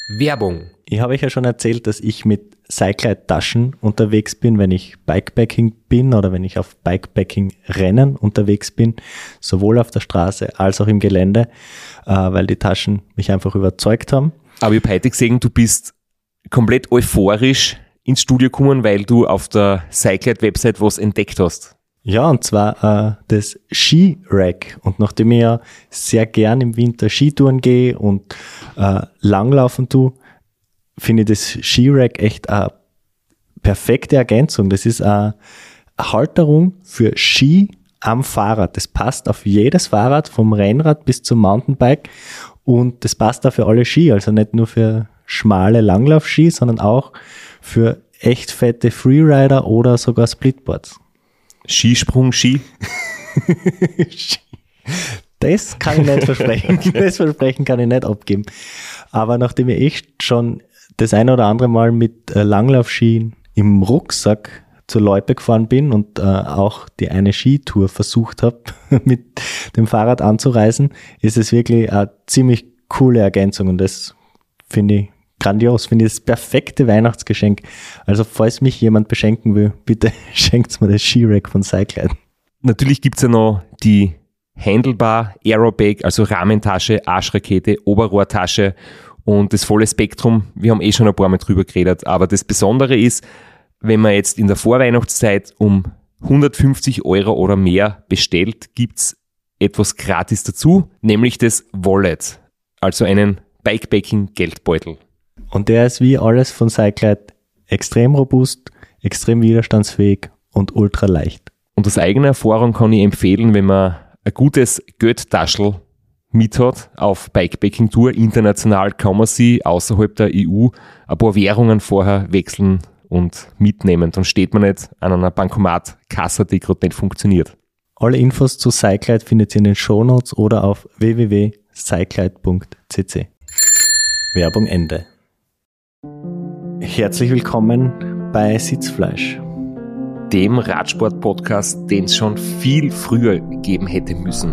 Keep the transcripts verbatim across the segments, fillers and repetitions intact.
Werbung. Ich habe euch ja schon erzählt, dass ich mit Cyclide-Taschen unterwegs bin, wenn ich Bikepacking bin oder wenn ich auf Bikepacking-Rennen unterwegs bin, sowohl auf der Straße als auch im Gelände, äh, weil die Taschen mich einfach überzeugt haben. Aber ich habe heute gesehen, du bist komplett euphorisch ins Studio gekommen, weil du auf der Cyclide-Website was entdeckt hast. Ja, und zwar äh, das Ski-Rack. Und nachdem ich ja sehr gern im Winter Skitouren gehe und äh, langlaufen tue, finde ich das Ski-Rack echt eine perfekte Ergänzung. Das ist eine Halterung für Ski am Fahrrad. Das passt auf jedes Fahrrad, vom Rennrad bis zum Mountainbike. Und das passt auch für alle Ski, also nicht nur für schmale Langlaufski, sondern auch für echt fette Freerider oder sogar Splitboards. Skisprung, Ski? Das kann ich nicht versprechen. Das Versprechen kann ich nicht abgeben. Aber nachdem ich echt schon das ein oder andere Mal mit äh, Langlaufskien im Rucksack zur Loipe gefahren bin und äh, auch die eine Skitour versucht habe, mit dem Fahrrad anzureisen, ist es wirklich eine ziemlich coole Ergänzung und das finde ich grandios, finde ich das perfekte Weihnachtsgeschenk. Also falls mich jemand beschenken will, bitte schenkt mir das Ski-Rack von Cyclide. Natürlich gibt es ja noch die Handlebar, Aerobag, also Rahmentasche, Arschrakete, Oberrohrtasche und das volle Spektrum. Wir haben eh schon ein paar Mal drüber geredet, aber das Besondere ist, wenn man jetzt in der Vorweihnachtszeit um hundertfünfzig Euro oder mehr bestellt, gibt's etwas gratis dazu, nämlich das Wallet, also einen Bikepacking-Geldbeutel. Und der ist wie alles von Cyclide extrem robust, extrem widerstandsfähig und ultra leicht. Und aus eigener Erfahrung kann ich empfehlen, wenn man ein gutes Geldtaschel mit hat auf Bikepacking-Tour, international kann man sie außerhalb der E U ein paar Währungen vorher wechseln und mitnehmen. Dann steht man nicht an einer Bankomatkasse, die gerade nicht funktioniert. Alle Infos zu Cyclide findet ihr in den Shownotes oder auf w w w punkt cyclide punkt c c. Werbung Ende. Herzlich willkommen bei Sitzfleisch, dem Radsport-Podcast, den es schon viel früher geben hätte müssen.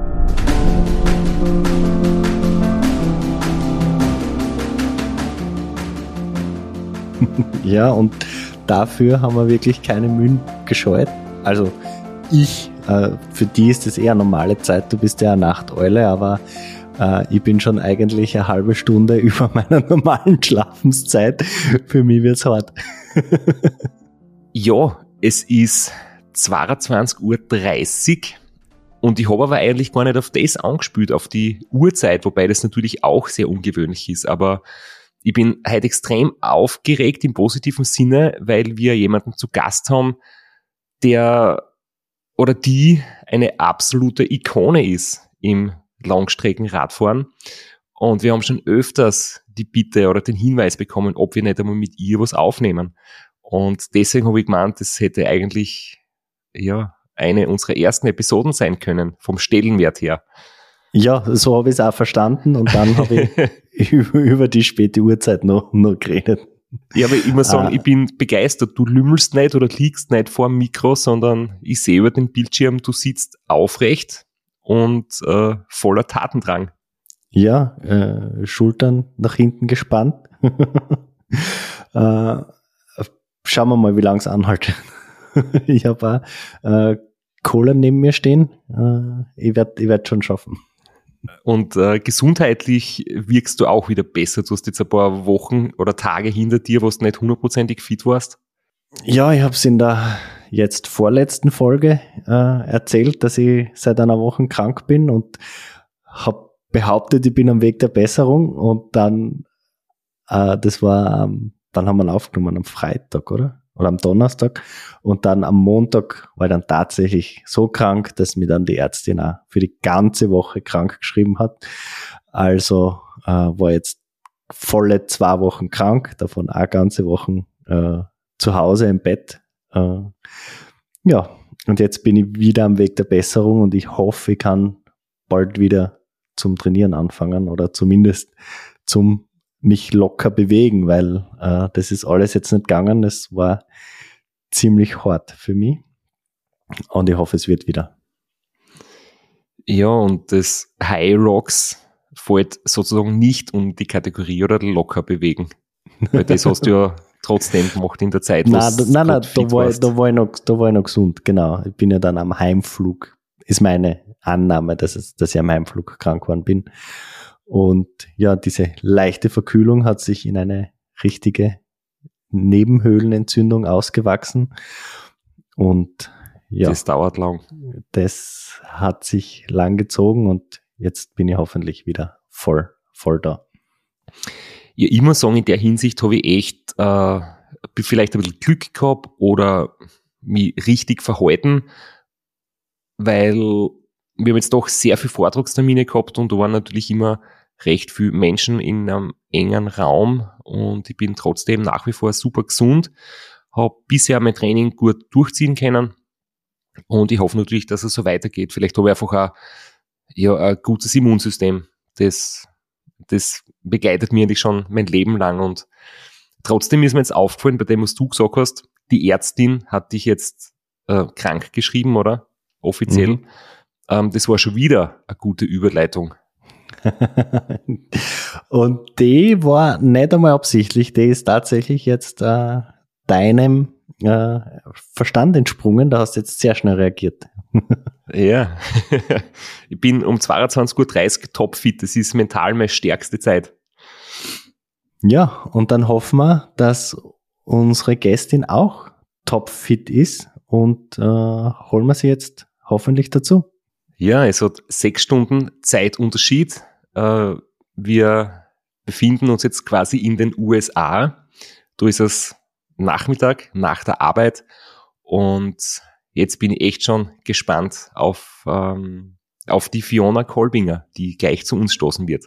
Ja, und dafür haben wir wirklich keine Mühen gescheut. Also ich, äh, für die ist das eher normale Zeit, du bist ja eine Nachteule, aber äh, ich bin schon eigentlich eine halbe Stunde über meiner normalen Schlafenszeit. Für mich wird's hart. Ja, es ist zweiundzwanzig Uhr dreißig und ich habe aber eigentlich gar nicht auf das angespielt, auf die Uhrzeit, wobei das natürlich auch sehr ungewöhnlich ist, aber ich bin heute extrem aufgeregt im positiven Sinne, weil wir jemanden zu Gast haben, der oder die eine absolute Ikone ist im Langstreckenradfahren. Und wir haben schon öfters die Bitte oder den Hinweis bekommen, ob wir nicht einmal mit ihr was aufnehmen. Und deswegen habe ich gemeint, das hätte eigentlich ja eine unserer ersten Episoden sein können, vom Stellenwert her. Ja, so habe ich es auch verstanden und dann habe ich über, über die späte Uhrzeit noch, noch geredet. Ja, aber ich muss sagen, ah. ich bin begeistert. Du lümmelst nicht oder liegst nicht vor dem Mikro, sondern ich sehe über den Bildschirm, du sitzt aufrecht und äh, voller Tatendrang. Ja, äh, Schultern nach hinten gespannt. äh, schauen wir mal, wie lange es anhält. Ich habe auch äh, Cola neben mir stehen. Äh, ich werde ich werd schon schaffen. Und äh, gesundheitlich wirkst du auch wieder besser. Du hast jetzt ein paar Wochen oder Tage hinter dir, wo du nicht hundertprozentig fit warst. Ja, ich habe es in der jetzt vorletzten Folge äh, erzählt, dass ich seit einer Woche krank bin und habe behauptet, ich bin am Weg der Besserung. Und dann, äh, das war, ähm, dann haben wir ihn aufgenommen am Freitag, oder? Oder am Donnerstag. Und dann am Montag war ich dann tatsächlich so krank, dass mir dann die Ärztin auch für die ganze Woche krank geschrieben hat. Also äh, war jetzt volle zwei Wochen krank, davon auch ganze Wochen äh, zu Hause im Bett. Äh, ja, und jetzt bin ich wieder am Weg der Besserung und ich hoffe, ich kann bald wieder zum Trainieren anfangen oder zumindest zum mich locker bewegen, weil äh, das ist alles jetzt nicht gegangen. Das war ziemlich hart für mich und ich hoffe, es wird wieder. Ja, und das High Rocks fällt sozusagen nicht um die Kategorie oder locker bewegen. Weil das hast du ja trotzdem gemacht in der Zeit. Nein, da, nein, nein da, war ich, da, war ich noch, da war ich noch gesund, genau. Ich bin ja dann am Heimflug, ist meine Annahme, dass, es, dass ich am Heimflug krank geworden bin. Und ja, diese leichte Verkühlung hat sich in eine richtige Nebenhöhlenentzündung ausgewachsen. Und ja, das dauert lang. Das hat sich lang gezogen und jetzt bin ich hoffentlich wieder voll, voll da. Ja, ich muss sagen, in der Hinsicht habe ich echt äh, vielleicht ein bisschen Glück gehabt oder mich richtig verhalten, weil wir haben jetzt doch sehr viele Vortragstermine gehabt und da waren natürlich immer recht viele Menschen in einem engen Raum und ich bin trotzdem nach wie vor super gesund, habe bisher mein Training gut durchziehen können und ich hoffe natürlich, dass es so weitergeht. Vielleicht habe ich einfach auch, ja, ein gutes Immunsystem, das, das begleitet mich eigentlich schon mein Leben lang und trotzdem ist mir jetzt aufgefallen, bei dem, was du gesagt hast, die Ärztin hat dich jetzt äh, krank geschrieben, oder? Offiziell. Mhm. Ähm, das war schon wieder eine gute Überleitung. Und die war nicht einmal absichtlich, die ist tatsächlich jetzt äh, deinem äh, Verstand entsprungen, da hast du jetzt sehr schnell reagiert. Ja, ich bin um zweiundzwanzig Uhr dreißig topfit, das ist mental meine stärkste Zeit. Ja, und dann hoffen wir, dass unsere Gästin auch topfit ist und äh, holen wir sie jetzt hoffentlich dazu. Ja, es hat sechs Stunden Zeitunterschied. Äh, wir befinden uns jetzt quasi in den U S A. Da ist es Nachmittag, nach der Arbeit und jetzt bin ich echt schon gespannt auf, ähm, auf die Fiona Kolbinger, die gleich zu uns stoßen wird.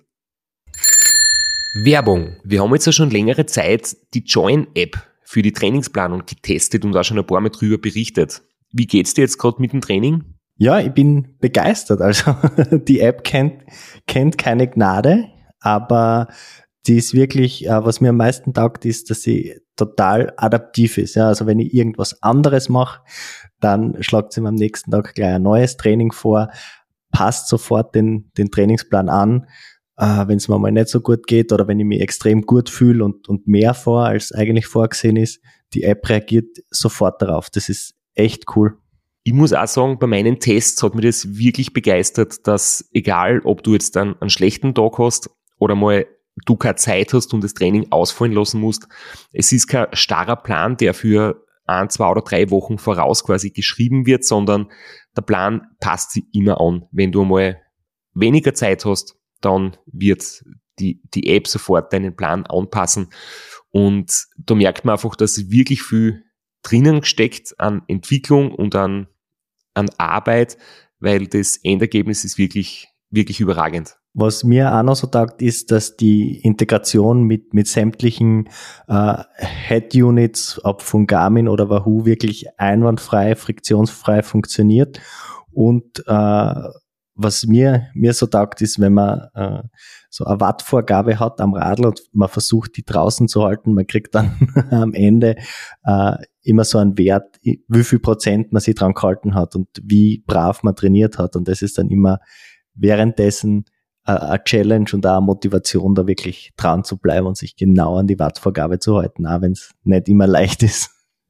Werbung. Wir haben jetzt ja schon längere Zeit die Join-App für die Trainingsplanung getestet und auch schon ein paar Mal drüber berichtet. Wie geht's dir jetzt gerade mit dem Training? Ja, ich bin begeistert. Also die App kennt, kennt keine Gnade, aber die ist wirklich, was mir am meisten taugt, ist, dass sie total adaptiv ist. Ja, also wenn ich irgendwas anderes mache, dann schlagt sie mir am nächsten Tag gleich ein neues Training vor, passt sofort den, den Trainingsplan an, äh, wenn es mir mal nicht so gut geht oder wenn ich mich extrem gut fühle und, und mehr vor, als eigentlich vorgesehen ist. Die App reagiert sofort darauf. Das ist echt cool. Ich muss auch sagen, bei meinen Tests hat mich das wirklich begeistert, dass egal, ob du jetzt einen, einen schlechten Tag hast oder mal du keine Zeit hast und das Training ausfallen lassen musst, es ist kein starrer Plan, der für ein, zwei oder drei Wochen voraus quasi geschrieben wird, sondern der Plan passt sich immer an. Wenn du mal weniger Zeit hast, dann wird die, die App sofort deinen Plan anpassen und da merkt man einfach, dass wirklich viel drinnen gesteckt an Entwicklung und an an Arbeit, weil das Endergebnis ist wirklich, wirklich überragend. Was mir auch noch so taugt, ist, dass die Integration mit, mit sämtlichen äh, Head-Units, ob von Garmin oder Wahoo, wirklich einwandfrei, friktionsfrei funktioniert. Und äh, was mir, mir so taugt, ist, wenn man äh, so eine Wattvorgabe hat am Radl und man versucht, die draußen zu halten, man kriegt dann am Ende äh, immer so einen Wert, wie viel Prozent man sich dran gehalten hat und wie brav man trainiert hat. Und das ist dann immer währenddessen äh, eine Challenge und auch eine Motivation, da wirklich dran zu bleiben und sich genau an die Wattvorgabe zu halten, auch wenn es nicht immer leicht ist.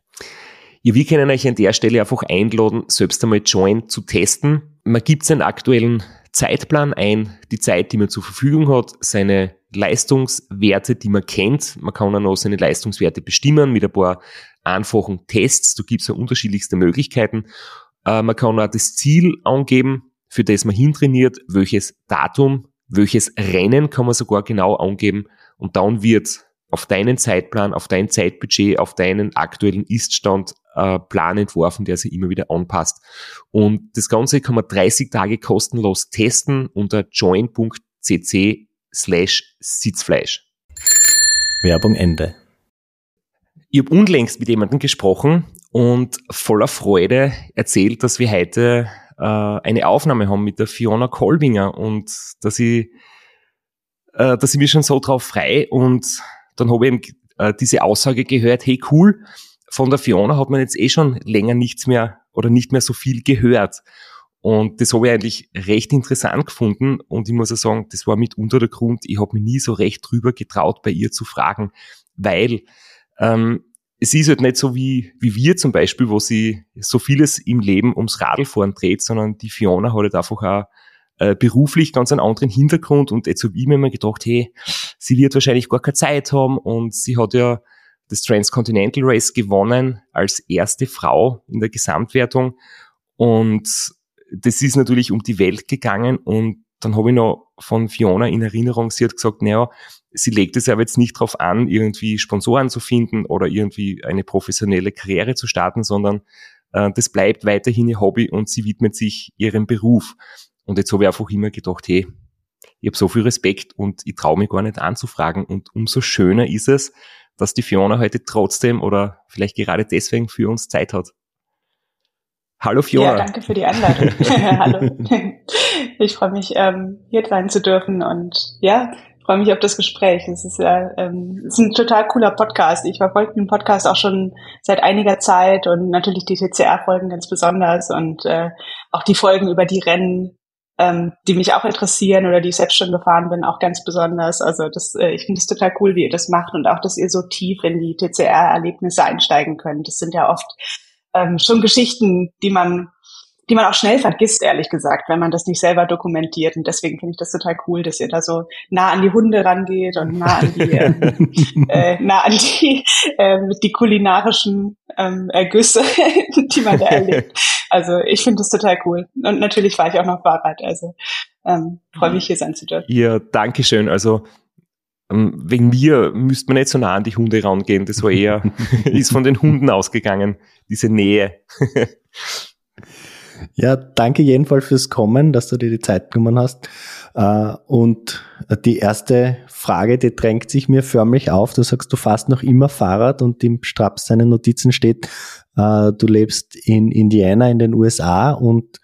Ja, wir können euch an der Stelle einfach einladen, selbst einmal Join zu testen. Man gibt seinen aktuellen Zeitplan ein, die Zeit, die man zur Verfügung hat, seine Leistungswerte, die man kennt. Man kann auch noch seine Leistungswerte bestimmen mit ein paar einfachen Tests. Da gibt es ja unterschiedlichste Möglichkeiten. Äh, man kann auch das Ziel angeben, für das man hintrainiert, welches Datum, welches Rennen kann man sogar genau angeben und dann wird auf deinen Zeitplan, auf dein Zeitbudget, auf deinen aktuellen Iststand äh, Plan entworfen, der sich immer wieder anpasst. Und das Ganze kann man dreißig Tage kostenlos testen unter join.cc slash Sitzfleisch. Werbung Ende. Ich habe unlängst mit jemandem gesprochen und voller Freude erzählt, dass wir heute äh, eine Aufnahme haben mit der Fiona Kolbinger und dass ich, äh, dass ich mich schon so drauf frei und dann habe ich eben äh, diese Aussage gehört, hey cool, von der Fiona hat man jetzt eh schon länger nichts mehr oder nicht mehr so viel gehört. Und das habe ich eigentlich recht interessant gefunden und ich muss auch sagen, das war mitunter der Grund, ich habe mich nie so recht drüber getraut, bei ihr zu fragen, weil ähm, es ist halt nicht so wie, wie wir zum Beispiel, wo sie so vieles im Leben ums Radlfahren dreht, sondern die Fiona hat halt einfach auch äh, beruflich ganz einen anderen Hintergrund und jetzt habe ich mir immer gedacht, hey, sie wird wahrscheinlich gar keine Zeit haben und sie hat ja das Transcontinental Race gewonnen als erste Frau in der Gesamtwertung und das ist natürlich um die Welt gegangen und dann habe ich noch von Fiona in Erinnerung, sie hat gesagt, naja, sie legt es aber jetzt nicht darauf an, irgendwie Sponsoren zu finden oder irgendwie eine professionelle Karriere zu starten, sondern äh, das bleibt weiterhin ihr Hobby und sie widmet sich ihrem Beruf. Und jetzt habe ich einfach immer gedacht, hey, ich habe so viel Respekt und ich traue mich gar nicht anzufragen und umso schöner ist es, dass die Fiona heute trotzdem oder vielleicht gerade deswegen für uns Zeit hat. Hallo Fiona. Ja, danke für die Einladung. Hallo. Ich freue mich, ähm, hier sein zu dürfen und ja, freue mich auf das Gespräch. Es ist ja, ähm, es ist ein total cooler Podcast. Ich verfolge den Podcast auch schon seit einiger Zeit und natürlich die T C R-Folgen ganz besonders und äh, auch die Folgen über die Rennen, ähm, die mich auch interessieren oder die ich selbst schon gefahren bin, auch ganz besonders. Also das, äh, ich finde es total cool, wie ihr das macht und auch, dass ihr so tief in die T C R-Erlebnisse einsteigen könnt. Das sind ja oft Ähm, schon Geschichten, die man, die man auch schnell vergisst, ehrlich gesagt, wenn man das nicht selber dokumentiert. Und deswegen finde ich das total cool, dass ihr da so nah an die Hunde rangeht und nah an die, ähm, äh, nah an die, äh, die kulinarischen ähm, Ergüsse, die man da erlebt. Also ich finde das total cool. Und natürlich fahre ich auch noch Fahrrad. Also ähm, freue mich, hier sein zu dürfen. Ja, danke schön. Also wegen mir müsste man nicht so nah an die Hunde rangehen. Das war eher, ist von den Hunden ausgegangen, diese Nähe. Ja, danke jedenfalls fürs Kommen, dass du dir die Zeit genommen hast. Und die erste Frage, die drängt sich mir förmlich auf. Du sagst, du fährst noch immer Fahrrad und im Straps deinen Notizen steht, du lebst in Indiana in den U S A und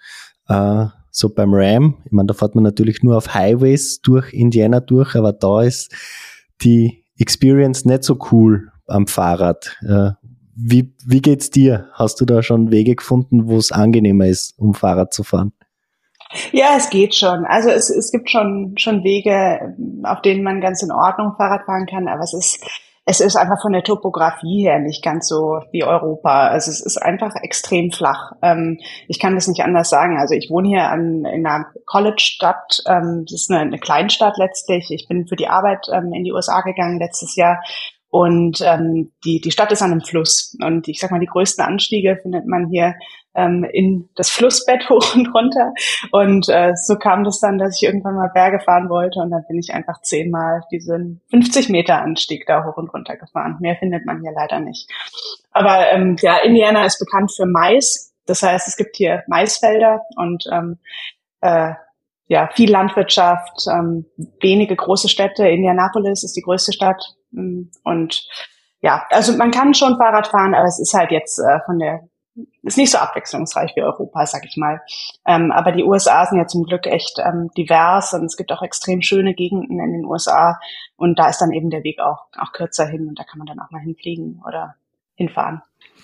so beim Ram, ich meine, da fährt man natürlich nur auf Highways durch Indiana durch, aber da ist die Experience nicht so cool am Fahrrad. Äh, wie, wie geht's dir? Hast du da schon Wege gefunden, wo es angenehmer ist, um Fahrrad zu fahren? Ja, es geht schon. Also es, es gibt schon, schon Wege, auf denen man ganz in Ordnung Fahrrad fahren kann, aber es ist Es ist einfach von der Topografie her nicht ganz so wie Europa. Also es ist einfach extrem flach. Ähm, ich kann das nicht anders sagen. Also ich wohne hier an, in einer College-Stadt. Ähm, das ist eine, eine Kleinstadt letztlich. Ich bin für die Arbeit ähm, in die U S A gegangen letztes Jahr. Und ähm, die, die Stadt ist an einem Fluss. Und ich sag mal, die größten Anstiege findet man hier ähm, in das Flussbett hoch und runter. Und äh, so kam das dann, dass ich irgendwann mal Berge fahren wollte. Und dann bin ich einfach zehnmal diesen fünfzig Meter Anstieg da hoch und runter gefahren. Mehr findet man hier leider nicht. Aber ähm, ja, Indiana ist bekannt für Mais. Das heißt, es gibt hier Maisfelder und ähm, äh, ja, viel Landwirtschaft, ähm, wenige große Städte. Indianapolis ist die größte Stadt. Und ja, also man kann schon Fahrrad fahren, aber es ist halt jetzt äh, von der, ist nicht so abwechslungsreich wie Europa, sag ich mal. Ähm, aber die U S A sind ja zum Glück echt ähm, divers und es gibt auch extrem schöne Gegenden in den U S A und da ist dann eben der Weg auch, auch kürzer hin und da kann man dann auch mal hinfliegen oder hinfahren.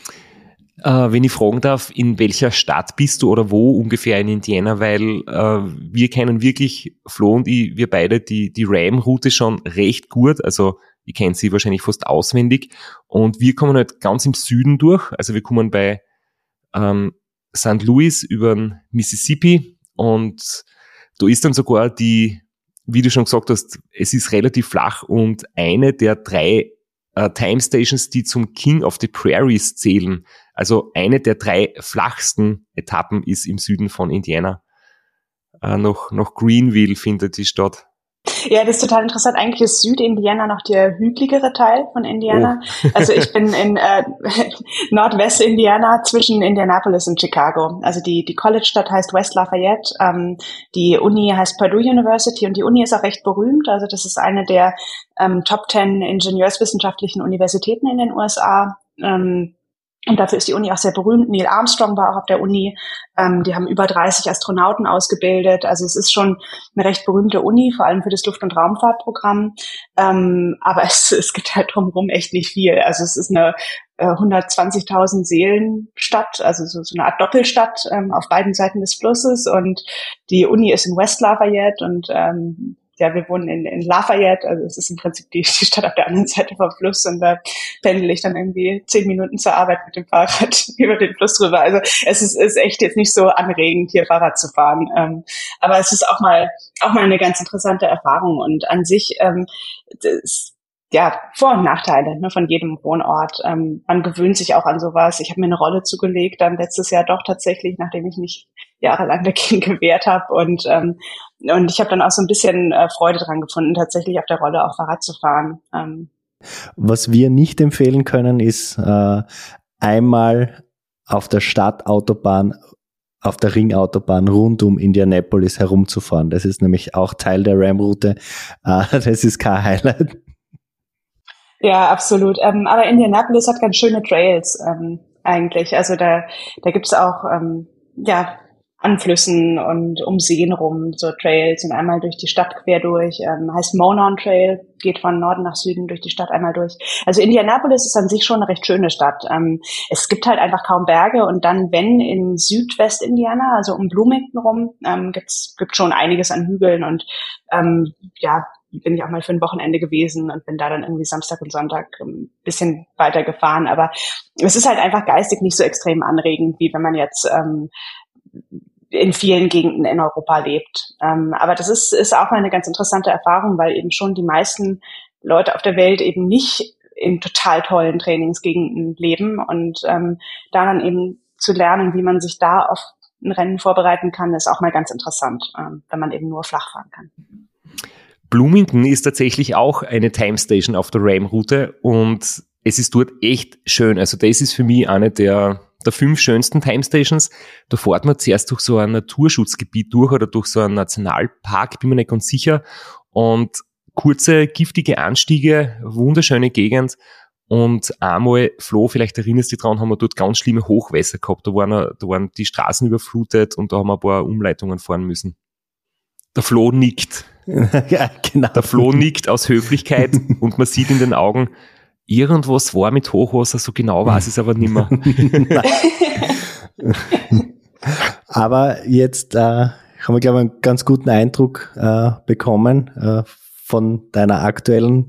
Äh, wenn ich fragen darf, in welcher Stadt bist du oder wo ungefähr in Indiana, weil äh, wir kennen wirklich, Flo und ich, wir beide die, die Ram-Route schon recht gut, also ich kenne sie wahrscheinlich fast auswendig und wir kommen halt ganz im Süden durch, also wir kommen bei ähm, Sankt Louis über den Mississippi und da ist dann sogar die, wie du schon gesagt hast, es ist relativ flach und eine der drei äh, Time Stations, die zum King of the Prairies zählen, also eine der drei flachsten Etappen ist im Süden von Indiana. Äh, noch, noch Greenville findet die statt. Ja, das ist total interessant. Eigentlich ist Süd-Indiana noch der hügeligere Teil von Indiana. Oh. Also ich bin in äh, Nordwest-Indiana zwischen Indianapolis und Chicago. Also die die College-Stadt heißt West Lafayette. Ähm, die Uni heißt Purdue University und die Uni ist auch recht berühmt. Also das ist eine der ähm, Top Ten ingenieurswissenschaftlichen Universitäten in den U S A. Ähm, Und dafür ist die Uni auch sehr berühmt. Neil Armstrong war auch auf der Uni. Ähm, die haben über dreißig Astronauten ausgebildet. Also es ist schon eine recht berühmte Uni, vor allem für das Luft- und Raumfahrtprogramm. Ähm, aber es, es gibt halt drumherum echt nicht viel. Also es ist eine äh, hundertzwanzigtausend Seelenstadt, also so, so eine Art Doppelstadt ähm, auf beiden Seiten des Flusses. Und die Uni ist in West Lafayette und ähm, ja, wir wohnen in, in Lafayette, also es ist im Prinzip die, die Stadt auf der anderen Seite vom Fluss und da pendel ich dann irgendwie zehn Minuten zur Arbeit mit dem Fahrrad über den Fluss rüber. Also es ist, ist echt jetzt nicht so anregend, hier Fahrrad zu fahren. Ähm, aber es ist auch mal, auch mal eine ganz interessante Erfahrung und an sich, ähm, das, ja, Vor- und Nachteile ne, von jedem Wohnort. Ähm, man gewöhnt sich auch an sowas. Ich habe mir eine Rolle zugelegt, dann letztes Jahr doch tatsächlich, nachdem ich mich jahrelang dagegen gewehrt habe. Und ähm, und ich habe dann auch so ein bisschen äh, Freude dran gefunden, tatsächlich auf der Rolle auch Fahrrad zu fahren. Ähm. Was wir nicht empfehlen können, ist äh, einmal auf der Stadtautobahn, auf der Ringautobahn rund um Indianapolis herumzufahren. Das ist nämlich auch Teil der Ram-Route. Äh, das ist kein Highlight. Ja, absolut. Ähm, aber Indianapolis hat ganz schöne Trails ähm, eigentlich. Also da, da gibt's auch ähm, ja an Flüssen und um Seen rum so Trails und einmal durch die Stadt quer durch. Ähm, heißt Monon Trail, geht von Norden nach Süden durch die Stadt einmal durch. Also Indianapolis ist an sich schon eine recht schöne Stadt. Ähm, es gibt halt einfach kaum Berge und dann, wenn in Südwest-Indiana, also um Bloomington rum, ähm, gibt's gibt schon einiges an Hügeln und ähm, ja, bin ich auch mal für ein Wochenende gewesen und bin da dann irgendwie Samstag und Sonntag ein bisschen weiter gefahren. Aber es ist halt einfach geistig nicht so extrem anregend, wie wenn man jetzt ähm, in vielen Gegenden in Europa lebt. Ähm, aber das ist, ist auch eine ganz interessante Erfahrung, weil eben schon die meisten Leute auf der Welt eben nicht in total tollen Trainingsgegenden leben und ähm, daran eben zu lernen, wie man sich da auf ein Rennen vorbereiten kann, ist auch mal ganz interessant, ähm, wenn man eben nur flach fahren kann. Bloomington ist tatsächlich auch eine Time Station auf der Ram-Route und es ist dort echt schön. Also das ist für mich eine der, der fünf schönsten Time Stations. Da fährt man zuerst durch so ein Naturschutzgebiet durch oder durch so einen Nationalpark, bin mir nicht ganz sicher. Und kurze, giftige Anstiege, wunderschöne Gegend. Und einmal, Flo, vielleicht erinnerst du dich dran, haben wir dort ganz schlimme Hochwässer gehabt. Da waren, da waren die Straßen überflutet und da haben wir ein paar Umleitungen fahren müssen. Der Flo nickt. Ja, genau. Der Flo nickt aus Höflichkeit und man sieht in den Augen, irgendwas war mit Hochwasser, so genau weiß ich es aber nicht mehr. Aber jetzt äh, haben wir, glaube ich, einen ganz guten Eindruck äh, bekommen äh, von deiner aktuellen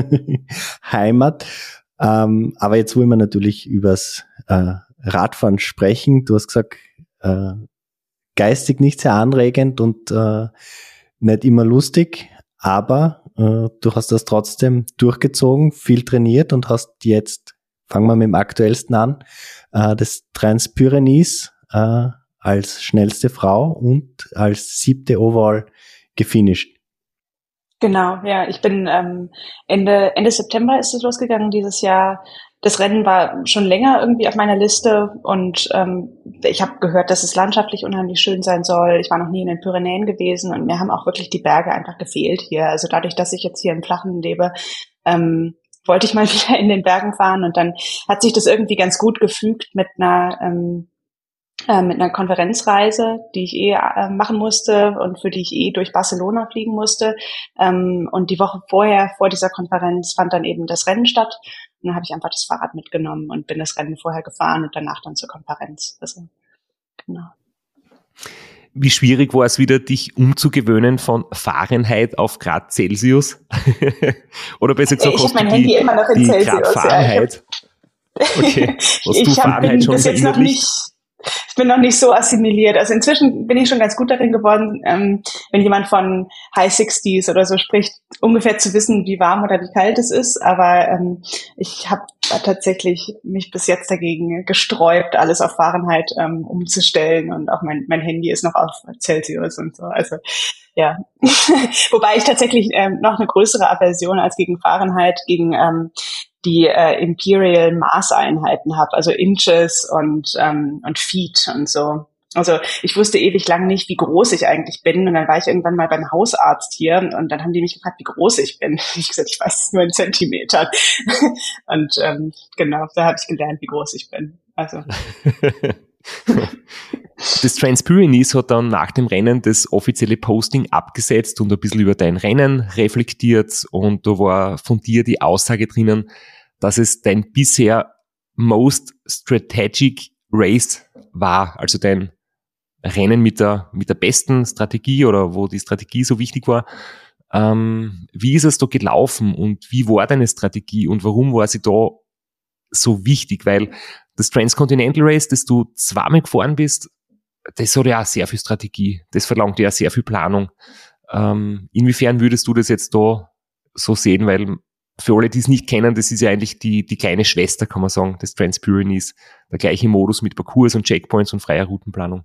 Heimat. Ähm, aber jetzt wollen wir natürlich übers äh, Radfahren sprechen. Du hast gesagt, äh, geistig nicht sehr anregend und äh, nicht immer lustig, aber äh, du hast das trotzdem durchgezogen, viel trainiert und hast jetzt, fangen wir mit dem aktuellsten an, äh, das Transpyrenees äh, als schnellste Frau und als siebte Overall gefinisht. Genau, ja, ich bin ähm, Ende Ende September ist es losgegangen dieses Jahr. Das Rennen war schon länger irgendwie auf meiner Liste und ähm, ich habe gehört, dass es landschaftlich unheimlich schön sein soll. Ich war noch nie in den Pyrenäen gewesen und mir haben auch wirklich die Berge einfach gefehlt hier. Also dadurch, dass ich jetzt hier im Flachen lebe, ähm, wollte ich mal wieder in den Bergen fahren und dann hat sich das irgendwie ganz gut gefügt mit einer ähm, äh, mit einer Konferenzreise, die ich eh äh, machen musste und für die ich eh durch Barcelona fliegen musste. Ähm, und die Woche vorher, vor dieser Konferenz, fand dann eben das Rennen statt. Und dann habe ich einfach das Fahrrad mitgenommen und bin das Rennen vorher gefahren und danach dann zur Konferenz. Also, genau. Wie schwierig war es wieder, dich umzugewöhnen von Fahrenheit auf Grad Celsius? Oder besser gesagt, ich hast mein du Handy die, immer noch in die Celsius, Grad Fahrenheit? Ja, okay. Hast ich du hab, Fahrenheit bin schon bis jetzt noch verinnerlicht? nicht, ich bin noch nicht so assimiliert. Also inzwischen bin ich schon ganz gut darin geworden, ähm, wenn jemand von High sixties oder so spricht, ungefähr zu wissen, wie warm oder wie kalt es ist. Aber ähm, ich habe tatsächlich mich bis jetzt dagegen gesträubt, alles auf Fahrenheit ähm, umzustellen. Und auch mein, mein Handy ist noch auf Celsius und so. Also ja, wobei ich tatsächlich ähm, noch eine größere Aversion als gegen Fahrenheit gegen ähm, die äh, Imperial Maßeinheiten habe, also Inches und ähm, und Feet und so. Also ich wusste ewig lang nicht, wie groß ich eigentlich bin und dann war ich irgendwann mal beim Hausarzt hier und dann haben die mich gefragt, wie groß ich bin. Ich gesagt, ich weiß es nur in Zentimetern. Und ähm, genau, da habe ich gelernt, wie groß ich bin. Also. Das Transpyrenees hat dann nach dem Rennen das offizielle Posting abgesetzt und ein bisschen über dein Rennen reflektiert, und da war von dir die Aussage drinnen, dass es dein bisher most strategic race war, also dein Rennen mit der, mit der besten Strategie oder wo die Strategie so wichtig war. Ähm, wie ist es da gelaufen und wie war deine Strategie und warum war sie da so wichtig? Weil das Transcontinental Race, das du zweimal gefahren bist, das hat ja auch sehr viel Strategie. Das verlangt ja sehr viel Planung. Ähm, inwiefern würdest du das jetzt da so sehen? Weil für alle, die es nicht kennen, das ist ja eigentlich die, die kleine Schwester, kann man sagen, des Transpyrenees. Der gleiche Modus mit Parcours und Checkpoints und freier Routenplanung.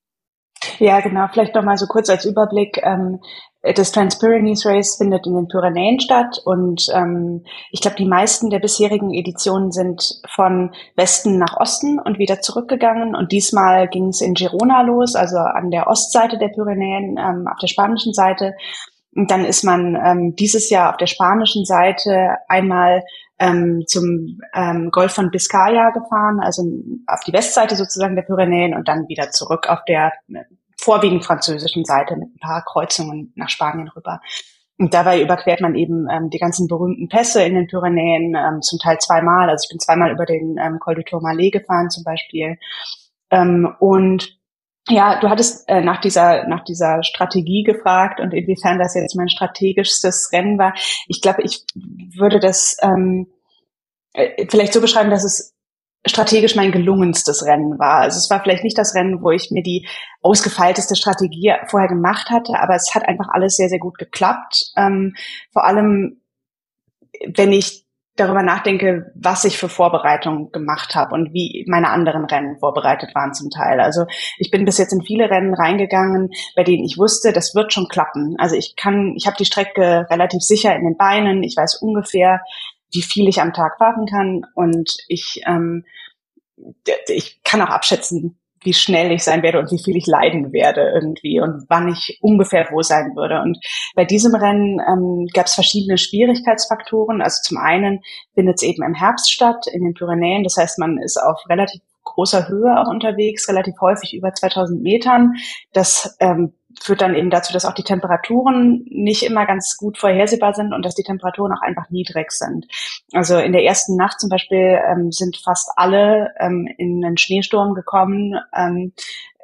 Ja, genau. Vielleicht noch mal so kurz als Überblick. Ähm, das Transpyrenees Race findet in den Pyrenäen statt und ähm, ich glaube, die meisten der bisherigen Editionen sind von Westen nach Osten und wieder zurückgegangen. Und diesmal ging es in Girona los, also an der Ostseite der Pyrenäen, ähm, auf der spanischen Seite. Und dann ist man ähm, dieses Jahr auf der spanischen Seite einmal ähm, zum ähm, Golf von Biscaya gefahren, also auf die Westseite sozusagen der Pyrenäen und dann wieder zurück auf der äh, vorwiegend französischen Seite mit ein paar Kreuzungen nach Spanien rüber. Und dabei überquert man eben ähm, die ganzen berühmten Pässe in den Pyrenäen, ähm, zum Teil zweimal. Also ich bin zweimal über den ähm, Col du Tourmalet gefahren zum Beispiel. Ähm, und ja, du hattest äh, nach dieser nach dieser Strategie gefragt und inwiefern das jetzt mein strategischstes Rennen war. Ich glaube, ich würde das ähm, äh, vielleicht so beschreiben, dass es strategisch mein gelungenstes Rennen war. Also es war vielleicht nicht das Rennen, wo ich mir die ausgefeilteste Strategie vorher gemacht hatte, aber es hat einfach alles sehr, sehr gut geklappt. Ähm, vor allem, wenn ich darüber nachdenke, was ich für Vorbereitungen gemacht habe und wie meine anderen Rennen vorbereitet waren zum Teil. Also ich bin bis jetzt in viele Rennen reingegangen, bei denen ich wusste, das wird schon klappen. Also ich kann, ich habe die Strecke relativ sicher in den Beinen. Ich weiß ungefähr, wie viel ich am Tag fahren kann und ich ähm, ich kann auch abschätzen, wie schnell ich sein werde und wie viel ich leiden werde irgendwie und wann ich ungefähr wo sein würde. Und bei diesem Rennen ähm, gab es verschiedene Schwierigkeitsfaktoren. Also zum einen findet es eben im Herbst statt, in den Pyrenäen. Das heißt, man ist auf relativ großer Höhe auch unterwegs, relativ häufig über zweitausend Metern. Das ähm, führt dann eben dazu, dass auch die Temperaturen nicht immer ganz gut vorhersehbar sind und dass die Temperaturen auch einfach niedrig sind. Also in der ersten Nacht zum Beispiel ähm, sind fast alle ähm, in einen Schneesturm gekommen, ähm,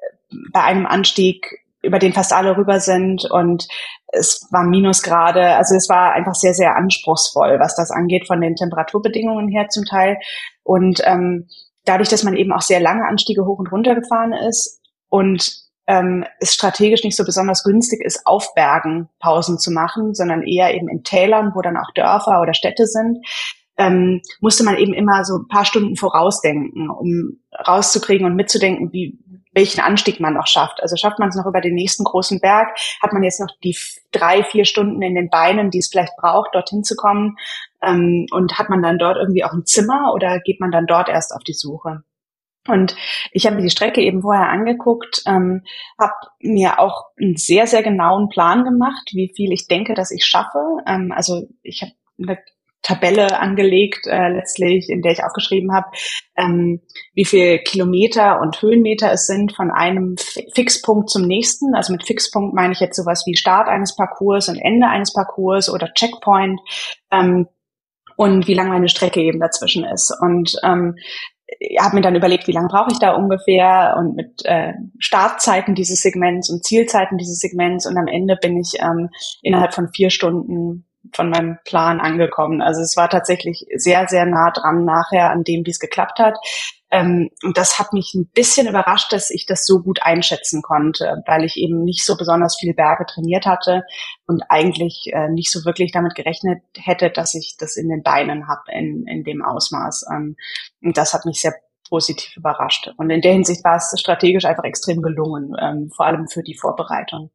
bei einem Anstieg, über den fast alle rüber sind, und es war Minusgrade. Also es war einfach sehr, sehr anspruchsvoll, was das angeht, von den Temperaturbedingungen her zum Teil. Und ähm, dadurch, dass man eben auch sehr lange Anstiege hoch und runter gefahren ist und ähm, es strategisch nicht so besonders günstig ist, auf Bergen Pausen zu machen, sondern eher eben in Tälern, wo dann auch Dörfer oder Städte sind, ähm, musste man eben immer so ein paar Stunden vorausdenken, um rauszukriegen und mitzudenken, wie welchen Anstieg man noch schafft. Also schafft man es noch über den nächsten großen Berg, hat man jetzt noch die drei, vier Stunden in den Beinen, die es vielleicht braucht, dorthin zu kommen, ähm, und hat man dann dort irgendwie auch ein Zimmer oder geht man dann dort erst auf die Suche? Und ich habe mir die Strecke eben vorher angeguckt, ähm, habe mir auch einen sehr, sehr genauen Plan gemacht, wie viel ich denke, dass ich schaffe. Ähm, also ich habe eine Tabelle angelegt, äh, letztlich, in der ich aufgeschrieben habe, ähm, wie viel Kilometer und Höhenmeter es sind von einem Fixpunkt zum nächsten. Also mit Fixpunkt meine ich jetzt sowas wie Start eines Parcours und Ende eines Parcours oder Checkpoint, ähm, und wie lang meine Strecke eben dazwischen ist. Und ähm, ich habe mir dann überlegt, wie lange brauche ich da ungefähr und mit äh, Startzeiten dieses Segments und Zielzeiten dieses Segments, und am Ende bin ich ähm, innerhalb von vier Stunden von meinem Plan angekommen. Also es war tatsächlich sehr, sehr nah dran nachher an dem, wie es geklappt hat. Ähm, und das hat mich ein bisschen überrascht, dass ich das so gut einschätzen konnte, weil ich eben nicht so besonders viele Berge trainiert hatte und eigentlich äh, nicht so wirklich damit gerechnet hätte, dass ich das in den Beinen habe in, in dem Ausmaß. Ähm, und das hat mich sehr positiv überrascht. Und in der Hinsicht war es strategisch einfach extrem gelungen, ähm, vor allem für die Vorbereitung.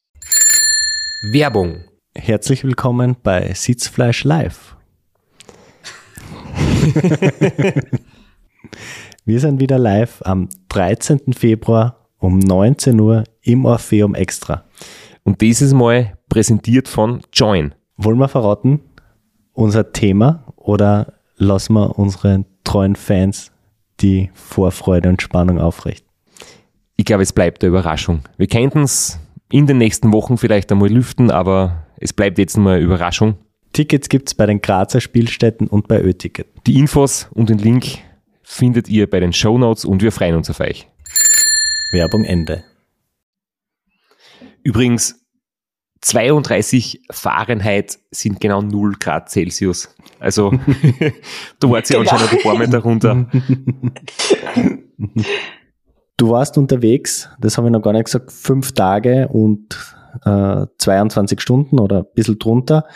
Werbung. Herzlich willkommen bei Sitzfleisch Live. Wir sind wieder live am dreizehnten Februar um neunzehn Uhr im Orpheum Extra. Und dieses Mal präsentiert von Join. Wollen wir verraten, unser Thema, oder lassen wir unsere treuen Fans die Vorfreude und Spannung aufrecht? Ich glaube, es bleibt eine Überraschung. Wir könnten es in den nächsten Wochen vielleicht einmal lüften, aber es bleibt jetzt mal eine Überraschung. Tickets gibt es bei den Grazer Spielstätten und bei Ö-Ticket. Die Infos und den Link findet ihr bei den Shownotes und wir freuen uns auf euch. Werbung Ende. Übrigens, zweiunddreißig Fahrenheit sind genau null Grad Celsius. Also da wart ihr anscheinend ein paar Meter runter. Du warst unterwegs, das habe ich noch gar nicht gesagt, fünf Tage und äh, zweiundzwanzig Stunden oder ein bisschen drunter.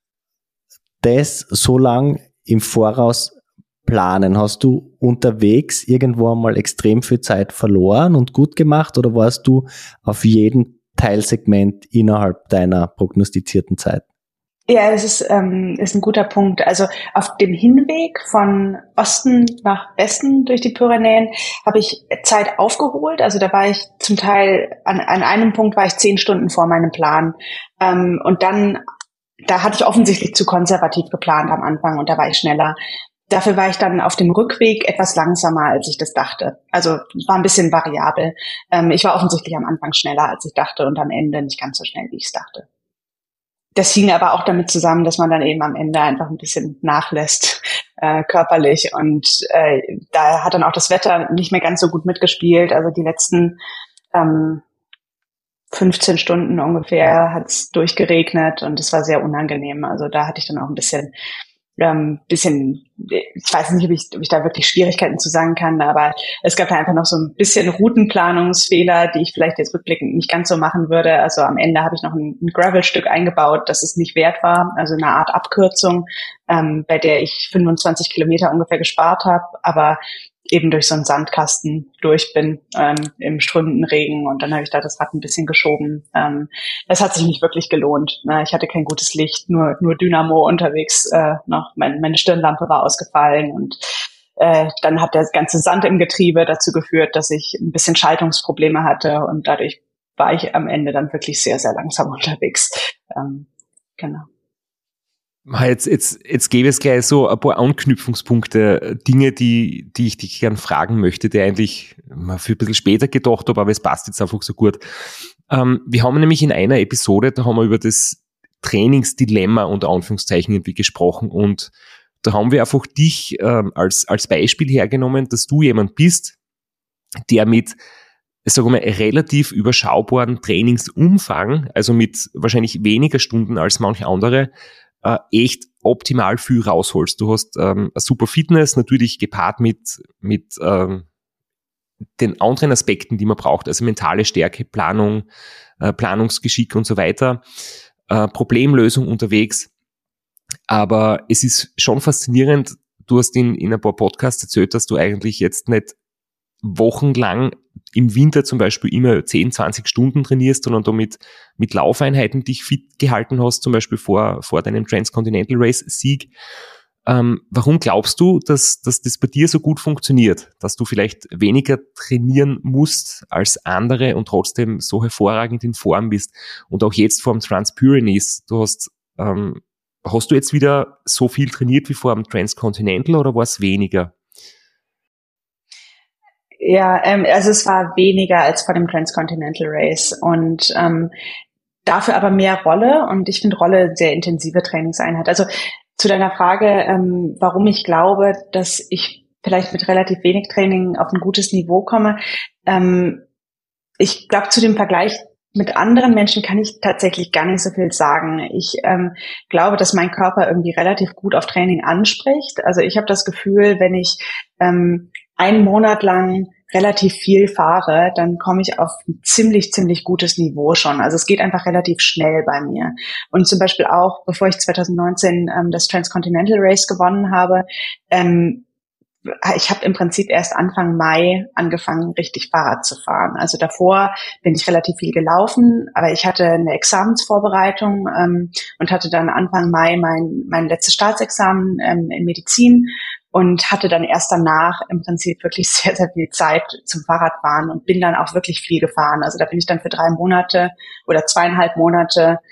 Das so lang im Voraus planen, hast du unterwegs irgendwo einmal extrem viel Zeit verloren und gut gemacht oder warst du auf jedem Teilsegment innerhalb deiner prognostizierten Zeit? Ja, es ist, ähm, ist ein guter Punkt. Also auf dem Hinweg von Osten nach Westen durch die Pyrenäen habe ich Zeit aufgeholt. Also da war ich zum Teil, an, an einem Punkt war ich zehn Stunden vor meinem Plan. Ähm, und dann, da hatte ich offensichtlich zu konservativ geplant am Anfang und da war ich schneller. Dafür war ich dann auf dem Rückweg etwas langsamer, als ich das dachte. Also war ein bisschen variabel. Ähm, ich war offensichtlich am Anfang schneller, als ich dachte und am Ende nicht ganz so schnell, wie ich es dachte. Das hing aber auch damit zusammen, dass man dann eben am Ende einfach ein bisschen nachlässt, äh, körperlich. Und äh, da hat dann auch das Wetter nicht mehr ganz so gut mitgespielt. Also die letzten ähm, fünfzehn Stunden ungefähr hat es durchgeregnet und es war sehr unangenehm. Also da hatte ich dann auch ein bisschen ähm, bisschen, ich weiß nicht, ob ich, ob ich da wirklich Schwierigkeiten zu sagen kann, aber es gab da einfach noch so ein bisschen Routenplanungsfehler, die ich vielleicht jetzt rückblickend nicht ganz so machen würde. Also am Ende habe ich noch ein, ein Gravelstück eingebaut, das es nicht wert war, also eine Art Abkürzung, ähm, bei der ich fünfundzwanzig Kilometer ungefähr gespart habe, aber eben durch so einen Sandkasten durch bin ähm, im strömenden Regen und dann habe ich da das Rad ein bisschen geschoben. Ähm, das hat sich nicht wirklich gelohnt. Ne? Ich hatte kein gutes Licht, nur nur Dynamo unterwegs. Äh, noch mein, meine Stirnlampe war ausgefallen und äh, dann hat der ganze Sand im Getriebe dazu geführt, dass ich ein bisschen Schaltungsprobleme hatte und dadurch war ich am Ende dann wirklich sehr, sehr langsam unterwegs. Ähm, genau. Jetzt, jetzt, jetzt gäbe es gleich so ein paar Anknüpfungspunkte, Dinge, die, die ich dich gern fragen möchte, die eigentlich für ein bisschen später gedacht habe, aber es passt jetzt einfach so gut. Ähm, wir haben nämlich in einer Episode, da haben wir über das Trainingsdilemma unter Anführungszeichen irgendwie gesprochen und da haben wir einfach dich ähm, als, als Beispiel hergenommen, dass du jemand bist, der mit, sagen wir mal, relativ überschaubaren Trainingsumfang, also mit wahrscheinlich weniger Stunden als manche andere, äh, echt optimal viel rausholst. Du hast ähm, eine super Fitness, natürlich gepaart mit, mit ähm, den anderen Aspekten, die man braucht, also mentale Stärke, Planung, äh, Planungsgeschick und so weiter, äh, Problemlösung unterwegs. Aber es ist schon faszinierend, du hast in, in ein paar Podcasts erzählt, dass du eigentlich jetzt nicht wochenlang im Winter zum Beispiel immer zehn, zwanzig Stunden trainierst, sondern du mit, mit Laufeinheiten dich fit gehalten hast, zum Beispiel vor, vor deinem Transcontinental Race Sieg. Ähm, warum glaubst du, dass, dass das bei dir so gut funktioniert? Dass du vielleicht weniger trainieren musst als andere und trotzdem so hervorragend in Form bist? Und auch jetzt vor dem Trans-Pyrenees, du hast, ähm, hast du jetzt wieder so viel trainiert wie vor dem Transcontinental oder war es weniger? Ja, ähm, also es war weniger als vor dem Transcontinental Race und ähm, dafür aber mehr Rolle und ich finde Rolle sehr intensive Trainingseinheit. Also zu deiner Frage, ähm, warum ich glaube, dass ich vielleicht mit relativ wenig Training auf ein gutes Niveau komme. Ähm, ich glaube, zu dem Vergleich mit anderen Menschen kann ich tatsächlich gar nicht so viel sagen. Ich ähm, glaube, dass mein Körper irgendwie relativ gut auf Training anspricht. Also ich habe das Gefühl, wenn ich ähm, einen Monat lang relativ viel fahre, dann komme ich auf ein ziemlich, ziemlich gutes Niveau schon. Also es geht einfach relativ schnell bei mir. Und zum Beispiel auch, bevor ich zwanzig neunzehn ähm, das Transcontinental Race gewonnen habe, ähm, ich habe im Prinzip erst Anfang Mai angefangen, richtig Fahrrad zu fahren. Also davor bin ich relativ viel gelaufen, aber ich hatte eine Examensvorbereitung ähm, und hatte dann Anfang Mai mein, mein letztes Staatsexamen ähm, in Medizin und hatte dann erst danach im Prinzip wirklich sehr, sehr viel Zeit zum Fahrradfahren und bin dann auch wirklich viel gefahren. Also da bin ich dann für drei Monate oder zweieinhalb Monate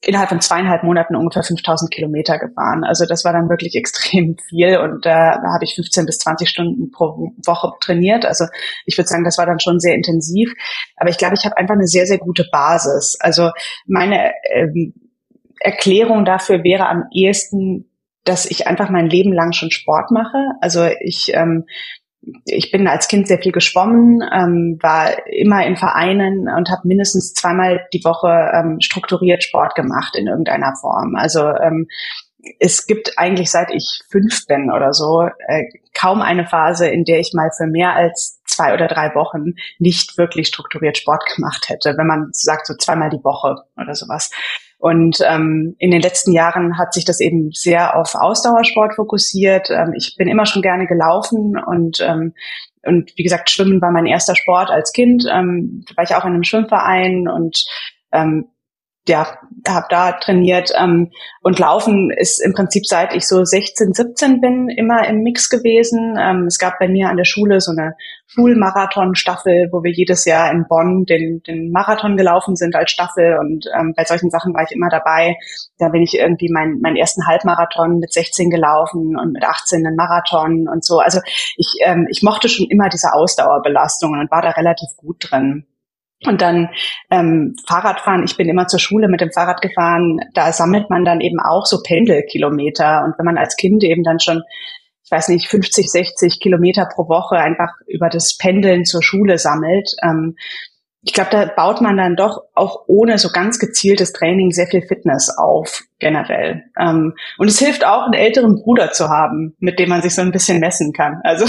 innerhalb von zweieinhalb Monaten ungefähr fünftausend Kilometer gefahren. Also das war dann wirklich extrem viel und äh, da habe ich fünfzehn bis zwanzig Stunden pro Woche trainiert. Also ich würde sagen, das war dann schon sehr intensiv. Aber ich glaube, ich habe einfach eine sehr, sehr gute Basis. Also meine ähm, Erklärung dafür wäre am ehesten, dass ich einfach mein Leben lang schon Sport mache. Also ich ähm, Ich bin als Kind sehr viel geschwommen, ähm, war immer in Vereinen und habe mindestens zweimal die Woche ähm, strukturiert Sport gemacht in irgendeiner Form. Also ähm, es gibt eigentlich, seit ich fünf bin oder so, äh, kaum eine Phase, in der ich mal für mehr als zwei oder drei Wochen nicht wirklich strukturiert Sport gemacht hätte, wenn man sagt so zweimal die Woche oder sowas. Und ähm, in den letzten Jahren hat sich das eben sehr auf Ausdauersport fokussiert. Ähm, ich bin immer schon gerne gelaufen und ähm, und wie gesagt, Schwimmen war mein erster Sport als Kind. Ähm, war ich auch in einem Schwimmverein und ähm, ja, habe da trainiert. Ähm, und Laufen ist im Prinzip, seit ich so sechzehn, siebzehn bin, immer im Mix gewesen. Ähm, es gab bei mir an der Schule so eine Schulmarathon-Staffel, wo wir jedes Jahr in Bonn den, den Marathon gelaufen sind als Staffel. Und ähm, bei solchen Sachen war ich immer dabei. Da bin ich irgendwie mein, meinen ersten Halbmarathon mit sechzehn gelaufen und mit achtzehn einen Marathon und so. Also ich, ähm, ich mochte schon immer diese Ausdauerbelastungen und war da relativ gut drin. Und dann ähm, Fahrradfahren, ich bin immer zur Schule mit dem Fahrrad gefahren, da sammelt man dann eben auch so Pendelkilometer. Und wenn man als Kind eben dann schon, ich weiß nicht, fünfzig, sechzig Kilometer pro Woche einfach über das Pendeln zur Schule sammelt, ähm, ich glaube, da baut man dann doch auch ohne so ganz gezieltes Training sehr viel Fitness auf, generell. Ähm, und es hilft auch, einen älteren Bruder zu haben, mit dem man sich so ein bisschen messen kann. Also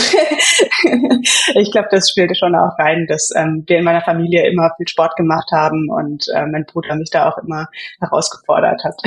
ich glaube, das spielte schon auch rein, dass ähm, wir in meiner Familie immer viel Sport gemacht haben und äh, mein Bruder mich da auch immer herausgefordert hat.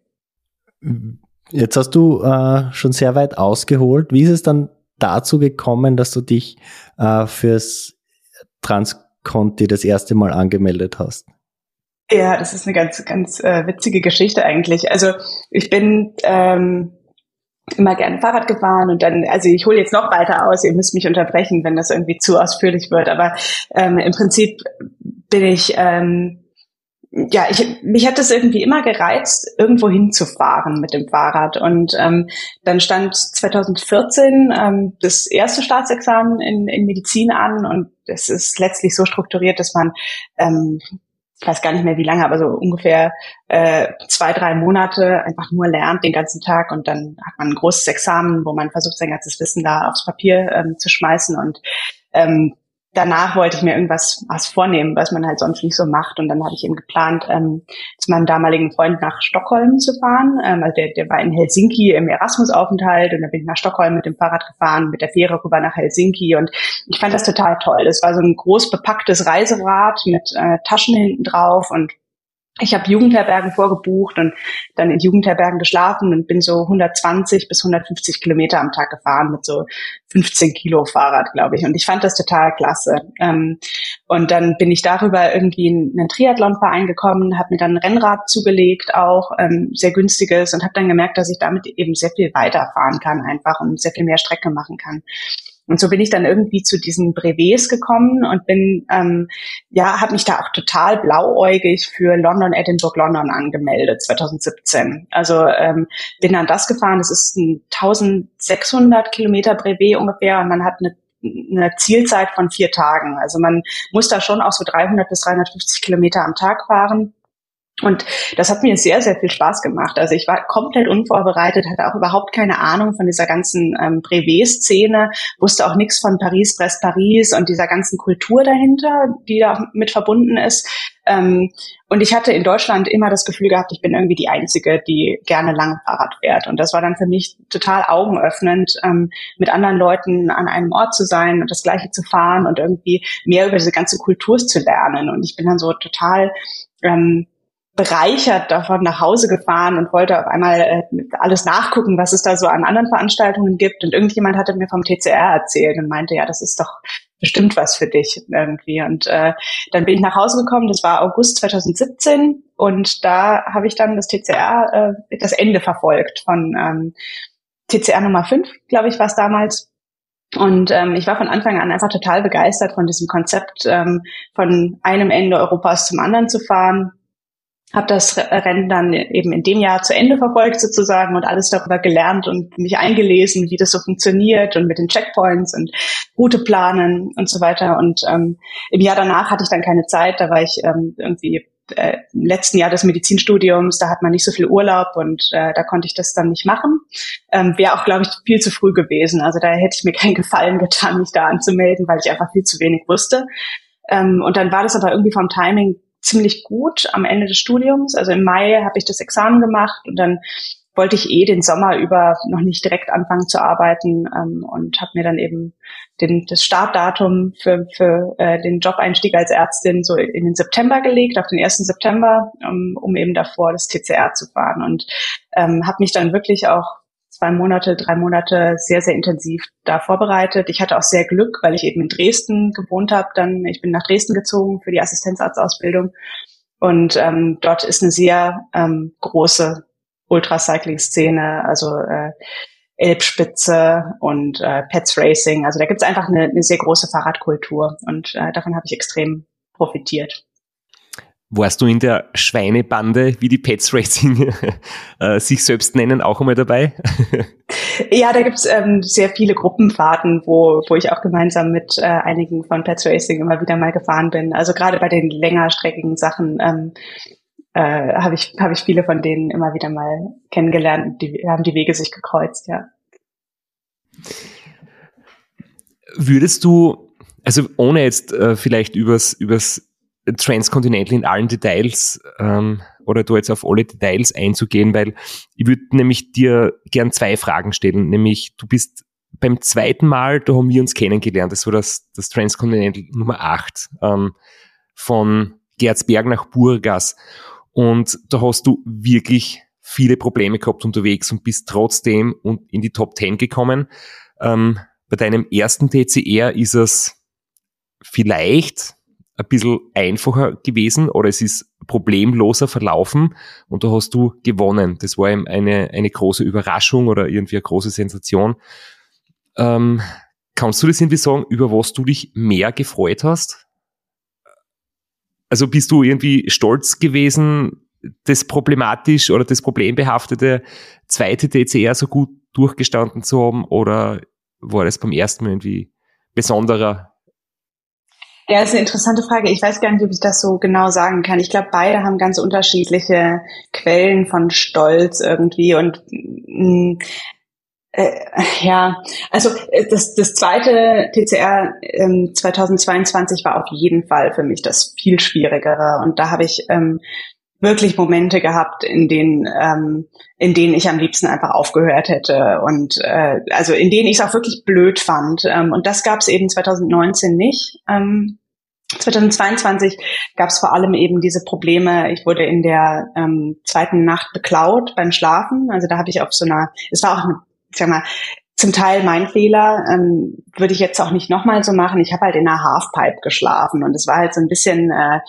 Jetzt hast du äh, schon sehr weit ausgeholt. Wie ist es dann dazu gekommen, dass du dich äh, fürs Transconti das erste Mal angemeldet hast? Ja, das ist eine ganz, ganz äh, witzige Geschichte eigentlich. Also ich bin ähm, immer gerne Fahrrad gefahren und dann, also ich hole jetzt noch weiter aus, ihr müsst mich unterbrechen, wenn das irgendwie zu ausführlich wird, aber ähm, im Prinzip bin ich, ähm, ja, ich, mich hat das irgendwie immer gereizt, irgendwo hinzufahren mit dem Fahrrad und ähm, dann stand zwanzig vierzehn ähm, das erste Staatsexamen in, in Medizin an und es ist letztlich so strukturiert, dass man ähm, ich weiß gar nicht mehr wie lange, aber so ungefähr äh, zwei, drei Monate einfach nur lernt den ganzen Tag und dann hat man ein großes Examen, wo man versucht, sein ganzes Wissen da aufs Papier ähm, zu schmeißen und ähm, danach wollte ich mir irgendwas was vornehmen, was man halt sonst nicht so macht und dann habe ich eben geplant, ähm, zu meinem damaligen Freund nach Stockholm zu fahren. Ähm, also der, der war in Helsinki im Erasmus-Aufenthalt und dann bin ich nach Stockholm mit dem Fahrrad gefahren, mit der Fähre rüber nach Helsinki und ich fand das total toll. Das war so ein groß bepacktes Reiserad mit äh, Taschen hinten drauf und ich habe Jugendherbergen vorgebucht und dann in Jugendherbergen geschlafen und bin so hundertzwanzig bis hundertfünfzig Kilometer am Tag gefahren mit so fünfzehn Kilo Fahrrad, glaube ich. Und ich fand das total klasse. Und dann bin ich darüber irgendwie in einen Triathlonverein gekommen, habe mir dann ein Rennrad zugelegt, auch sehr günstiges und habe dann gemerkt, dass ich damit eben sehr viel weiterfahren kann einfach und sehr viel mehr Strecke machen kann. Und so bin ich dann irgendwie zu diesen Brevets gekommen und bin, ähm, ja, habe mich da auch total blauäugig für London, Edinburgh, London angemeldet, zwanzig siebzehn. Also ähm, bin dann das gefahren, das ist ein eintausendsechshundert Kilometer Brevet ungefähr und man hat eine eine Zielzeit von vier Tagen. Also man muss da schon auch so dreihundert bis dreihundertfünfzig Kilometer am Tag fahren. Und das hat mir sehr, sehr viel Spaß gemacht. Also ich war komplett unvorbereitet, hatte auch überhaupt keine Ahnung von dieser ganzen ähm, Brevet-Szene, wusste auch nichts von Paris, Brest, Paris und dieser ganzen Kultur dahinter, die da mit verbunden ist. Ähm, und ich hatte in Deutschland immer das Gefühl gehabt, ich bin irgendwie die Einzige, die gerne lang Fahrrad fährt. Und das war dann für mich total augenöffnend, ähm, mit anderen Leuten an einem Ort zu sein und das Gleiche zu fahren und irgendwie mehr über diese ganze Kultur zu lernen. Und ich bin dann so total ähm, bereichert davon nach Hause gefahren und wollte auf einmal äh, alles nachgucken, was es da so an anderen Veranstaltungen gibt. Und irgendjemand hatte mir vom T C R erzählt und meinte, ja, das ist doch bestimmt was für dich irgendwie. Und äh, dann bin ich nach Hause gekommen, das war August zwanzig siebzehn und da habe ich dann das T C R, äh, das Ende verfolgt von ähm, T C R Nummer fünf, glaube ich, war es damals. Und ähm, ich war von Anfang an einfach total begeistert von diesem Konzept, ähm, von einem Ende Europas zum anderen zu fahren. habe das Rennen dann eben in dem Jahr zu Ende verfolgt sozusagen und alles darüber gelernt und mich eingelesen, wie das so funktioniert und mit den Checkpoints und Route planen und so weiter. Und ähm, im Jahr danach hatte ich dann keine Zeit, da war ich ähm, irgendwie äh, im letzten Jahr des Medizinstudiums, da hat man nicht so viel Urlaub und äh, da konnte ich das dann nicht machen. Ähm, wäre auch, glaube ich, viel zu früh gewesen. Also da hätte ich mir keinen Gefallen getan, mich da anzumelden, weil ich einfach viel zu wenig wusste. Ähm, und dann war das aber irgendwie vom Timing ziemlich gut am Ende des Studiums. Also im Mai habe ich das Examen gemacht und dann wollte ich eh den Sommer über noch nicht direkt anfangen zu arbeiten ähm, und habe mir dann eben den, das Startdatum für, für äh, den Job-Einstieg als Ärztin so in den September gelegt, auf den ersten September, um, um eben davor das T C R zu fahren und ähm, habe mich dann wirklich auch zwei Monate, drei Monate sehr, sehr intensiv da vorbereitet. Ich hatte auch sehr Glück, weil ich eben in Dresden gewohnt habe. Dann, ich bin nach Dresden gezogen für die Assistenzarztausbildung und ähm, dort ist eine sehr ähm, große Ultracycling-Szene, also äh, Elbspitze und äh, Pets Racing. Also da gibt's einfach eine, eine sehr große Fahrradkultur und äh, davon habe ich extrem profitiert. Warst du in der Schweinebande, wie die Pets Racing äh, sich selbst nennen, auch einmal dabei? Ja, da gibt's ähm, sehr viele Gruppenfahrten, wo wo ich auch gemeinsam mit äh, einigen von Pets Racing immer wieder mal gefahren bin. Also gerade bei den längerstreckigen Sachen ähm, äh, habe ich habe ich viele von denen immer wieder mal kennengelernt. Die haben die Wege sich gekreuzt, ja. Würdest du, also ohne jetzt äh, vielleicht übers übers Transcontinental in allen Details ähm, oder du jetzt auf alle Details einzugehen, weil ich würde nämlich dir gern zwei Fragen stellen, nämlich du bist beim zweiten Mal, da haben wir uns kennengelernt, das war das, das Transcontinental Nummer acht ähm, von Gerzberg nach Burgas und da hast du wirklich viele Probleme gehabt unterwegs und bist trotzdem in die Top Ten gekommen. Ähm, bei deinem ersten T C R ist es vielleicht ein bisschen einfacher gewesen oder es ist problemloser verlaufen und da hast du gewonnen. Das war eben eine, eine große Überraschung oder irgendwie eine große Sensation. Ähm, kannst du das irgendwie sagen, über was du dich mehr gefreut hast? Also bist du irgendwie stolz gewesen, das problematisch oder das problembehaftete zweite T C R so gut durchgestanden zu haben oder war das beim ersten Mal irgendwie besonderer? Ja, ist eine interessante Frage. Ich weiß gar nicht, ob ich das so genau sagen kann. Ich glaube, beide haben ganz unterschiedliche Quellen von Stolz irgendwie und mh, äh, ja, also das, das zweite T C R ähm, zweitausendzweiundzwanzig war auf jeden Fall für mich das viel schwierigere und da habe ich ähm, wirklich Momente gehabt, in denen ähm, in denen ich am liebsten einfach aufgehört hätte und äh, also in denen ich es auch wirklich blöd fand ähm, und das gab es eben zweitausendneunzehn nicht. Ähm, zweitausendzweiundzwanzig gab es vor allem eben diese Probleme. Ich wurde in der ähm, zweiten Nacht beklaut beim Schlafen. Also da habe ich auf so einer, es war auch, eine, ich sag mal, zum Teil mein Fehler, ähm, würde ich jetzt auch nicht nochmal so machen. Ich habe halt in einer Halfpipe geschlafen und es war halt so ein bisschen, äh,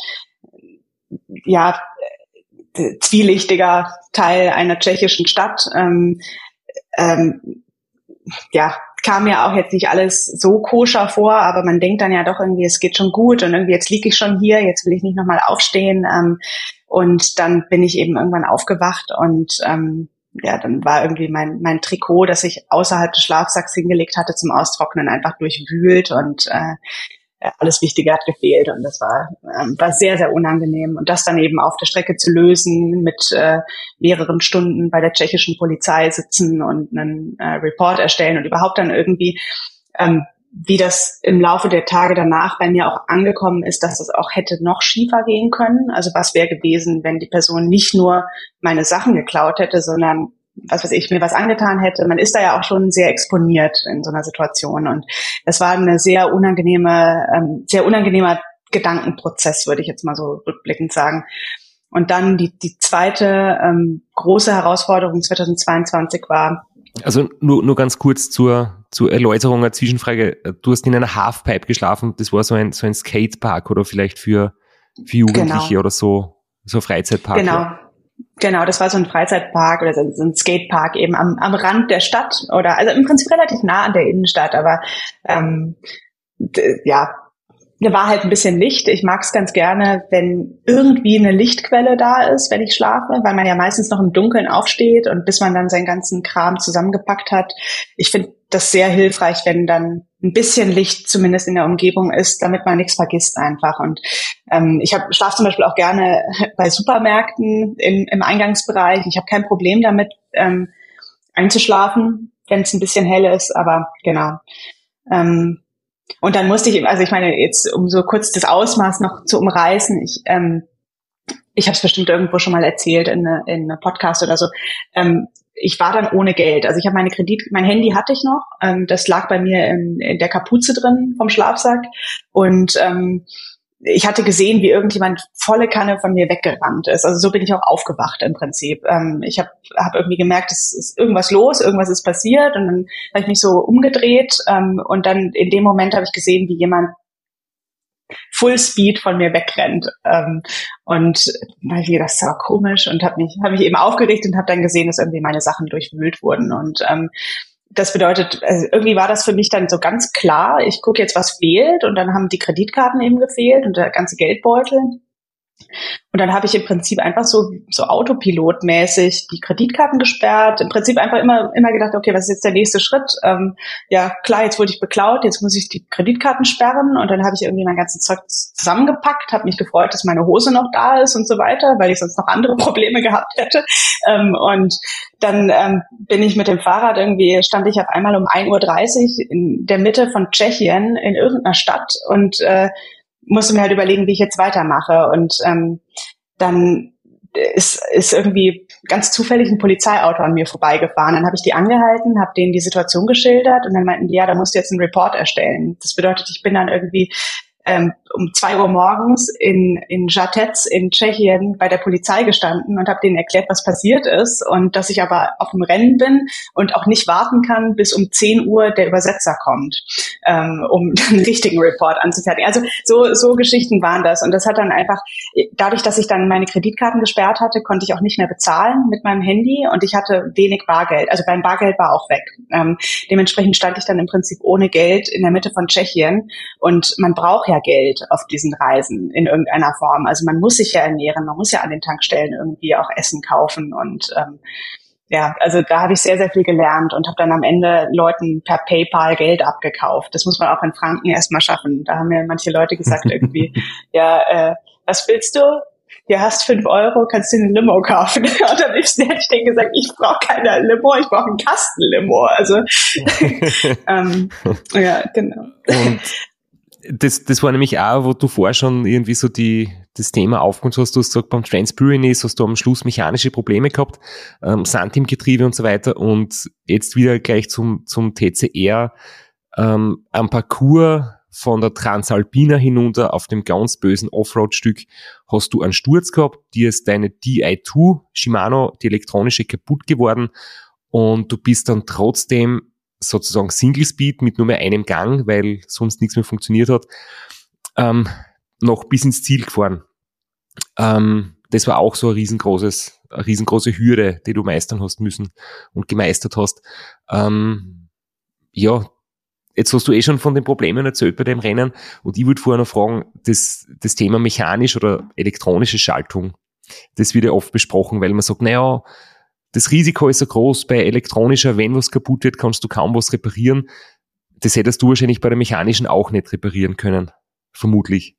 ja, zwielichtiger Teil einer tschechischen Stadt. Ähm, ähm, ja, kam mir auch jetzt nicht alles so koscher vor, aber man denkt dann ja doch irgendwie, es geht schon gut und irgendwie jetzt liege ich schon hier, jetzt will ich nicht nochmal aufstehen. Ähm, und dann bin ich eben irgendwann aufgewacht und ähm, ja, dann war irgendwie mein mein Trikot, das ich außerhalb des Schlafsacks hingelegt hatte zum Austrocknen, einfach durchwühlt und äh, alles Wichtige hat gefehlt und das war ähm, war sehr, sehr unangenehm. Und das dann eben auf der Strecke zu lösen, mit äh, mehreren Stunden bei der tschechischen Polizei sitzen und einen äh, Report erstellen und überhaupt dann irgendwie, ähm, wie das im Laufe der Tage danach bei mir auch angekommen ist, dass es auch hätte noch schiefer gehen können. Also was wäre gewesen, wenn die Person nicht nur meine Sachen geklaut hätte, sondern was weiß ich, mir was angetan hätte. Man ist da ja auch schon sehr exponiert in so einer Situation und das war eine sehr unangenehme, ähm, sehr unangenehmer Gedankenprozess, würde ich jetzt mal so rückblickend sagen. Und dann die, die zweite ähm, große Herausforderung zweitausendzweiundzwanzig war. Also nur, nur ganz kurz zur, zur Erläuterung, eine Zwischenfrage. Du hast in einer Halfpipe geschlafen, das war so ein, so ein Skatepark oder vielleicht für, für Jugendliche genau. Oder so, so ein Freizeitpark. Genau. Ja. Genau, das war so ein Freizeitpark oder so ein Skatepark eben am, am Rand der Stadt oder also im Prinzip relativ nah an der Innenstadt, aber ähm, d- ja, da war halt ein bisschen Licht. Ich mag es ganz gerne, wenn irgendwie eine Lichtquelle da ist, wenn ich schlafe, weil man ja meistens noch im Dunkeln aufsteht und bis man dann seinen ganzen Kram zusammengepackt hat. Ich finde das sehr hilfreich, wenn dann ein bisschen Licht zumindest in der Umgebung ist, damit man nichts vergisst einfach. Und ähm, ich hab, schlafe zum Beispiel auch gerne bei Supermärkten im, im Eingangsbereich. Ich habe kein Problem damit, ähm, einzuschlafen, wenn es ein bisschen hell ist, aber genau. Ähm, Und dann musste ich, also ich meine, jetzt um so kurz das Ausmaß noch zu umreißen, ich ähm, ich habe es bestimmt irgendwo schon mal erzählt in einem in einem Podcast oder so, ähm, ich war dann ohne Geld. Also ich habe meine Kredit, mein Handy hatte ich noch, ähm, das lag bei mir in, in der Kapuze drin vom Schlafsack und ähm, ich hatte gesehen, wie irgendjemand volle Kanne von mir weggerannt ist. Also so bin ich auch aufgewacht im Prinzip. Ähm, ich habe hab irgendwie gemerkt, es ist irgendwas los, irgendwas ist passiert und dann habe ich mich so umgedreht ähm, und dann in dem Moment habe ich gesehen, wie jemand Full Speed von mir wegrennt. Ähm, und da habe ich gedacht, das war komisch und habe mich, hab mich eben aufgeregt und habe dann gesehen, dass irgendwie meine Sachen durchwühlt wurden. Und ähm, das bedeutet, also irgendwie war das für mich dann so ganz klar, ich gucke jetzt, was fehlt und dann haben die Kreditkarten eben gefehlt und der ganze Geldbeutel. Und dann habe ich im Prinzip einfach so so autopilotmäßig die Kreditkarten gesperrt. Im Prinzip einfach immer immer gedacht, okay, was ist jetzt der nächste Schritt? Ähm, ja, klar, jetzt wurde ich beklaut, jetzt muss ich die Kreditkarten sperren. Und dann habe ich irgendwie mein ganzes Zeug zusammengepackt, habe mich gefreut, dass meine Hose noch da ist und so weiter, weil ich sonst noch andere Probleme gehabt hätte. Ähm, und dann ähm, bin ich mit dem Fahrrad irgendwie, stand ich auf einmal um ein Uhr dreißig in der Mitte von Tschechien in irgendeiner Stadt und äh, musste mir halt überlegen, wie ich jetzt weitermache. Und ähm, dann ist, ist irgendwie ganz zufällig ein Polizeiauto an mir vorbeigefahren. Dann habe ich die angehalten, habe denen die Situation geschildert und dann meinten die, ja, da musst du jetzt einen Report erstellen. Das bedeutet, ich bin dann irgendwie ähm, um zwei Uhr morgens in in Žatec in Tschechien bei der Polizei gestanden und habe denen erklärt, was passiert ist und dass ich aber auf dem Rennen bin und auch nicht warten kann, bis um zehn Uhr der Übersetzer kommt, ähm, um einen richtigen Report anzufertigen. Also so so Geschichten waren das und das hat dann einfach, dadurch, dass ich dann meine Kreditkarten gesperrt hatte, konnte ich auch nicht mehr bezahlen mit meinem Handy und ich hatte wenig Bargeld. Also mein Bargeld war auch weg. Ähm, dementsprechend stand ich dann im Prinzip ohne Geld in der Mitte von Tschechien und man braucht ja Geld auf diesen Reisen in irgendeiner Form. Also man muss sich ja ernähren, man muss ja an den Tankstellen irgendwie auch Essen kaufen und ähm, ja, also da habe ich sehr, sehr viel gelernt und habe dann am Ende Leuten per PayPal Geld abgekauft. Das muss man auch in Franken erstmal schaffen. Da haben mir manche Leute gesagt irgendwie, ja, äh, was willst du? Hier hast fünf Euro, kannst du eine Limo kaufen. Und am liebsten hätte ich denen gesagt, ich brauche keine Limo, ich brauche einen Kasten Limo. Also ähm, ja, genau. Und Das, das war nämlich auch, wo du vorher schon irgendwie so die, das Thema aufgenommen hast. Du hast gesagt, beim Transpyrenees hast du am Schluss mechanische Probleme gehabt, ähm, Sand im Getriebe und so weiter. Und jetzt wieder gleich zum, zum T C R, ähm, am Parcours von der Transalpina hinunter auf dem ganz bösen Offroad-Stück hast du einen Sturz gehabt, dir ist deine D I zwei Shimano, die elektronische, kaputt geworden und du bist dann trotzdem sozusagen Single Speed mit nur mehr einem Gang, weil sonst nichts mehr funktioniert hat, ähm, noch bis ins Ziel gefahren. Ähm, das war auch so ein riesengroßes, eine riesengroße Hürde, die du meistern hast müssen und gemeistert hast. Ähm, ja, jetzt hast du eh schon von den Problemen erzählt bei dem Rennen und ich würde vorher noch fragen, das, das Thema mechanisch oder elektronische Schaltung, das wird ja oft besprochen, weil man sagt, naja, das Risiko ist so groß bei elektronischer, wenn was kaputt wird, kannst du kaum was reparieren. Das hättest du wahrscheinlich bei der mechanischen auch nicht reparieren können, vermutlich.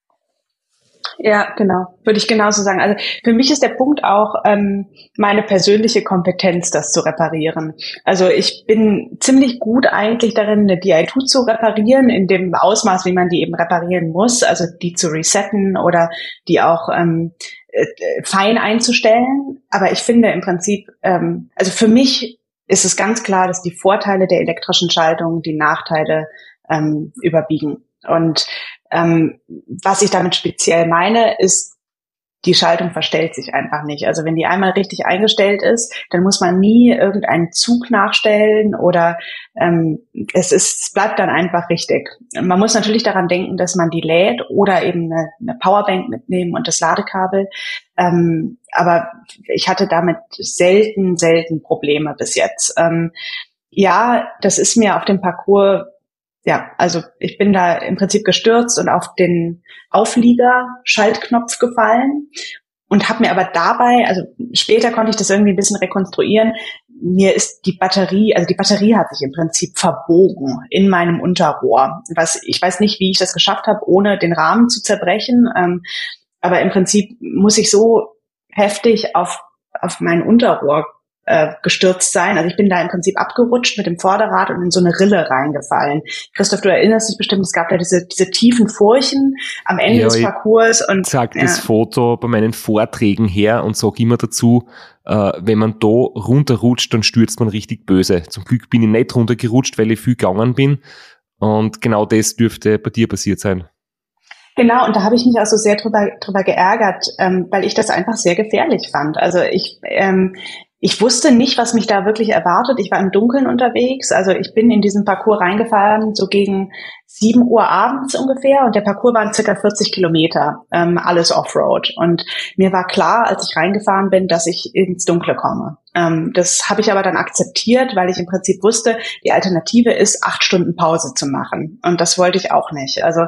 Ja, genau. Würde ich genauso sagen. Also für mich ist der Punkt auch ähm, meine persönliche Kompetenz, das zu reparieren. Also ich bin ziemlich gut eigentlich darin, eine D I zwei zu reparieren, in dem Ausmaß, wie man die eben reparieren muss. Also die zu resetten oder die auch ähm, fein einzustellen, aber ich finde im Prinzip, ähm, also für mich ist es ganz klar, dass die Vorteile der elektrischen Schaltung die Nachteile ähm, überwiegen. Und ähm, was ich damit speziell meine, ist, die Schaltung verstellt sich einfach nicht. Also wenn die einmal richtig eingestellt ist, dann muss man nie irgendeinen Zug nachstellen oder ähm, es ist, es bleibt dann einfach richtig. Man muss natürlich daran denken, dass man die lädt oder eben eine, eine Powerbank mitnehmen und das Ladekabel. Ähm, aber ich hatte damit selten, selten Probleme bis jetzt. Ähm, ja, das ist mir auf dem Parcours ja, also ich bin da im Prinzip gestürzt und auf den Auflieger-Schaltknopf gefallen und habe mir aber dabei, also später konnte ich das irgendwie ein bisschen rekonstruieren, mir ist die Batterie, also die Batterie hat sich im Prinzip verbogen in meinem Unterrohr. Was ich weiß nicht, wie ich das geschafft habe, ohne den Rahmen zu zerbrechen, ähm, aber im Prinzip muss ich so heftig auf auf mein Unterrohr äh, gestürzt sein. Also ich bin da im Prinzip abgerutscht mit dem Vorderrad und in so eine Rille reingefallen. Christoph, du erinnerst dich bestimmt, es gab da diese diese tiefen Furchen am Ende ja, des Parcours. Und ich zeig ja. das Foto bei meinen Vorträgen her und sage immer dazu, äh, wenn man da runterrutscht, dann stürzt man richtig böse. Zum Glück bin ich nicht runtergerutscht, weil ich viel gegangen bin. Und genau das dürfte bei dir passiert sein. Genau, und da habe ich mich auch so sehr drüber, drüber geärgert, ähm, weil ich das einfach sehr gefährlich fand. Also ich, ähm, ich wusste nicht, was mich da wirklich erwartet. Ich war im Dunkeln unterwegs. Also ich bin in diesen Parcours reingefahren, so gegen sieben Uhr abends ungefähr. Und der Parcours waren circa vierzig Kilometer, ähm, alles Offroad. Und mir war klar, als ich reingefahren bin, dass ich ins Dunkle komme. Ähm, das habe ich aber dann akzeptiert, weil ich im Prinzip wusste, die Alternative ist, acht Stunden Pause zu machen. Und das wollte ich auch nicht. Also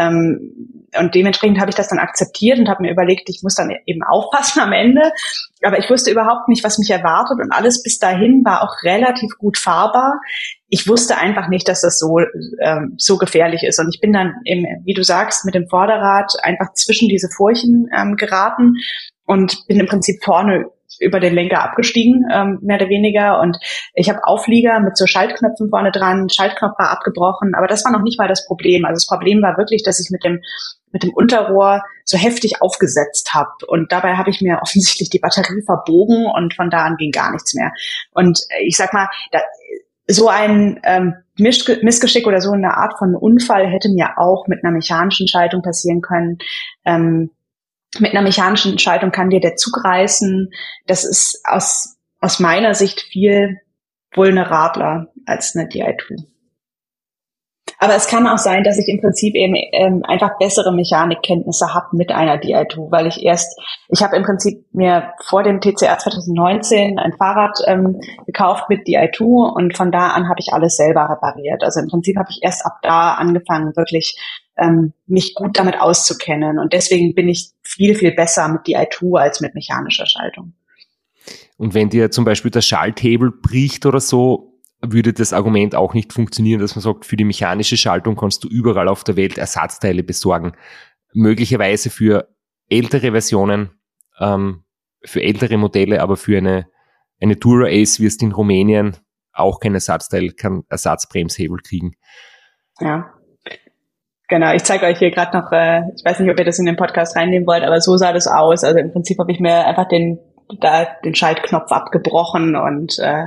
ähm, und dementsprechend habe ich das dann akzeptiert und habe mir überlegt, ich muss dann eben aufpassen am Ende. Aber ich wusste überhaupt nicht, was mich erwartet. Und alles bis dahin war auch relativ gut fahrbar. Ich wusste einfach nicht, dass das so ähm, so gefährlich ist. Und ich bin dann, eben, wie du sagst, mit dem Vorderrad einfach zwischen diese Furchen ähm, geraten und bin im Prinzip vorne über den Lenker abgestiegen, ähm, mehr oder weniger. Und ich habe Auflieger mit so Schaltknöpfen vorne dran. Schaltknopf war abgebrochen, aber das war noch nicht mal das Problem. Also das Problem war wirklich, dass ich mit dem mit dem Unterrohr so heftig aufgesetzt habe. Und dabei habe ich mir offensichtlich die Batterie verbogen und von da an ging gar nichts mehr. Und ich sag mal, da, so ein ähm, Missgeschick oder so eine Art von Unfall hätte mir auch mit einer mechanischen Schaltung passieren können. Ähm, mit einer mechanischen Schaltung kann dir der Zug reißen. Das ist aus aus meiner Sicht viel vulnerabler als eine D I zwei. Aber es kann auch sein, dass ich im Prinzip eben ähm, einfach bessere Mechanikkenntnisse habe mit einer D I zwei, weil ich erst, ich habe im Prinzip mir vor dem T C R zwanzig neunzehn ein Fahrrad ähm, gekauft mit D I zwei und von da an habe ich alles selber repariert. Also im Prinzip habe ich erst ab da angefangen, wirklich ähm, mich gut damit auszukennen und deswegen bin ich viel, viel besser mit D I zwei als mit mechanischer Schaltung. Und wenn dir zum Beispiel der Schalthebel bricht oder so, würde das Argument auch nicht funktionieren, dass man sagt, für die mechanische Schaltung kannst du überall auf der Welt Ersatzteile besorgen. Möglicherweise für ältere Versionen, ähm, für ältere Modelle, aber für eine, eine Dura Ace wirst du in Rumänien auch kein Ersatzteil, kein Ersatzbremshebel kriegen. Ja, genau. Ich zeige euch hier gerade noch, äh, ich weiß nicht, ob ihr das in den Podcast reinnehmen wollt, aber so sah das aus. Also im Prinzip habe ich mir einfach den, da, den Schaltknopf abgebrochen und äh,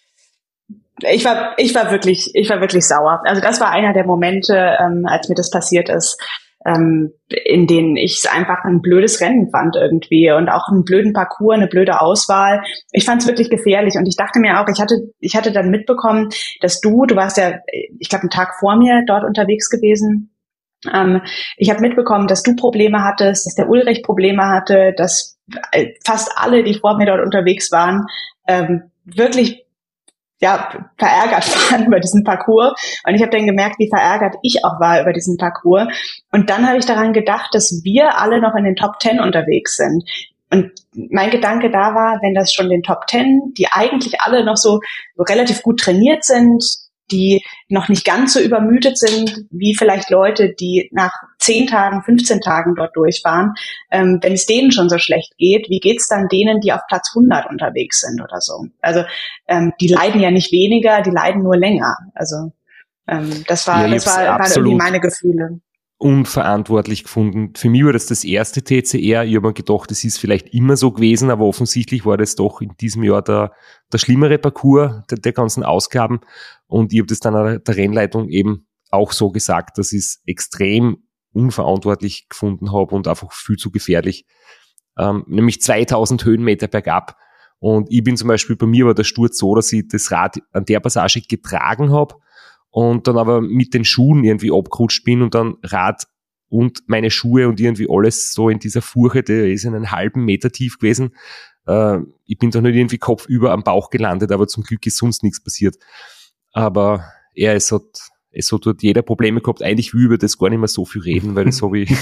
Ich war, ich war wirklich, ich war wirklich sauer. Also das war einer der Momente, ähm, als mir das passiert ist, ähm, in denen ich es einfach ein blödes Rennen fand irgendwie und auch einen blöden Parcours, eine blöde Auswahl. Ich fand es wirklich gefährlich und ich dachte mir auch, ich hatte, ich hatte dann mitbekommen, dass du, du warst ja, ich glaube, einen Tag vor mir dort unterwegs gewesen. Ähm, ich habe mitbekommen, dass du Probleme hattest, dass der Ulrich Probleme hatte, dass fast alle, die vor mir dort unterwegs waren, ähm, wirklich ja, verärgert waren über diesen Parcours. Und ich habe dann gemerkt, wie verärgert ich auch war über diesen Parcours. Und dann habe ich daran gedacht, dass wir alle noch in den Top Ten unterwegs sind. Und mein Gedanke da war, wenn das schon den Top Ten, die eigentlich alle noch so, so relativ gut trainiert sind, die noch nicht ganz so übermüdet sind, wie vielleicht Leute, die nach zehn Tagen, fünfzehn Tagen dort durchfahren, ähm, wenn es denen schon so schlecht geht, wie geht's dann denen, die auf Platz hundert unterwegs sind oder so? Also ähm, die leiden ja nicht weniger, die leiden nur länger. Also ähm, das war, ja, das war, waren irgendwie meine Gefühle. Unverantwortlich gefunden. Für mich war das das erste T C R. Ich habe mir gedacht, das ist vielleicht immer so gewesen, aber offensichtlich war das doch in diesem Jahr der, der schlimmere Parcours der, der ganzen Ausgaben. Und ich habe das dann der Rennleitung eben auch so gesagt, dass ich es extrem unverantwortlich gefunden habe und einfach viel zu gefährlich. Ähm, nämlich zweitausend Höhenmeter bergab. Und ich bin zum Beispiel, bei mir war der Sturz so, dass ich das Rad an der Passage getragen habe und dann aber mit den Schuhen irgendwie abgerutscht bin und dann Rad und meine Schuhe und irgendwie alles so in dieser Furche, der ist in einen halben Meter tief gewesen. Äh, ich bin doch nicht irgendwie kopfüber am Bauch gelandet, aber zum Glück ist sonst nichts passiert. Aber ja, es hat, es hat dort jeder Probleme gehabt. Eigentlich will ich über das gar nicht mehr so viel reden, weil das habe ich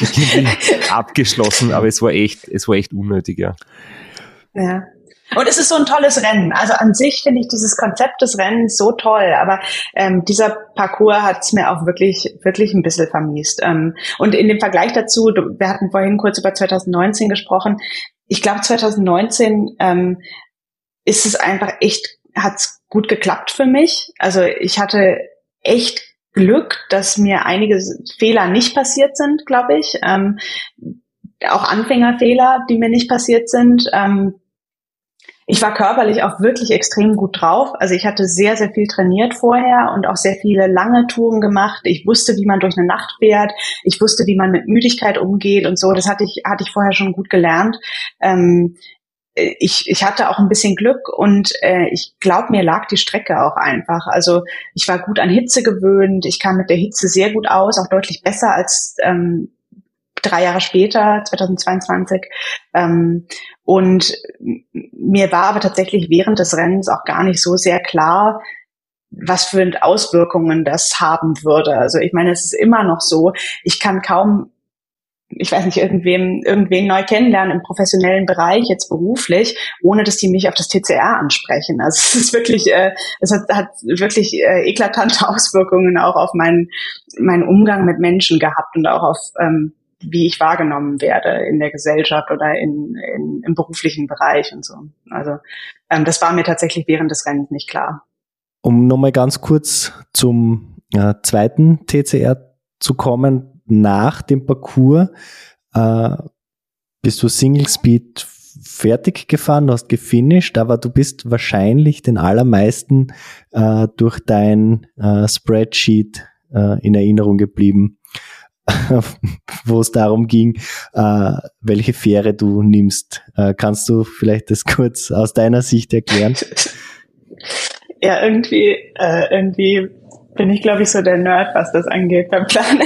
abgeschlossen, aber es war echt, es war echt unnötig, ja. Ja. Und es ist so ein tolles Rennen. Also an sich finde ich dieses Konzept des Rennens so toll, aber ähm, dieser Parcours hat es mir auch wirklich wirklich ein bisschen vermiest. Ähm, und in dem Vergleich dazu, du, wir hatten vorhin kurz über zwanzig neunzehn gesprochen, ich glaube zwanzig neunzehn ähm, ist es einfach echt, hat's gut geklappt für mich. Also ich hatte echt Glück, dass mir einige Fehler nicht passiert sind, glaube ich. Ähm, auch Anfängerfehler, die mir nicht passiert sind. Ähm, Ich war körperlich auch wirklich extrem gut drauf. Also ich hatte sehr, sehr viel trainiert vorher und auch sehr viele lange Touren gemacht. Ich wusste, wie man durch eine Nacht fährt. Ich wusste, wie man mit Müdigkeit umgeht und so. Das hatte ich, hatte ich vorher schon gut gelernt. Ähm, ich, ich hatte auch ein bisschen Glück und äh, ich glaube, mir lag die Strecke auch einfach. Also ich war gut an Hitze gewöhnt. Ich kam mit der Hitze sehr gut aus, auch deutlich besser als ähm, drei Jahre später, zweitausendzweiundzwanzig. Ähm, und mir war aber tatsächlich während des Rennens auch gar nicht so sehr klar, was für Auswirkungen das haben würde. Also ich meine, es ist immer noch so, ich kann kaum, ich weiß nicht, irgendwem, irgendwen neu kennenlernen im professionellen Bereich, jetzt beruflich, ohne dass die mich auf das T C R ansprechen. Also es ist wirklich, äh, es hat, hat wirklich äh, eklatante Auswirkungen auch auf meinen, meinen Umgang mit Menschen gehabt und auch auf, ähm, wie ich wahrgenommen werde in der Gesellschaft oder in, in im beruflichen Bereich und so. Also ähm, das war mir tatsächlich während des Rennens nicht klar. Um nochmal ganz kurz zum äh, zweiten T C R zu kommen, nach dem Parcours äh, bist du Single Speed fertig gefahren, du hast gefinisht, aber du bist wahrscheinlich den allermeisten äh, durch dein äh, Spreadsheet äh, in Erinnerung geblieben, wo es darum ging, äh, welche Fähre du nimmst. Äh, kannst du vielleicht das kurz aus deiner Sicht erklären? Ja, irgendwie, äh, irgendwie bin ich, glaube ich, so der Nerd, was das angeht beim Planen.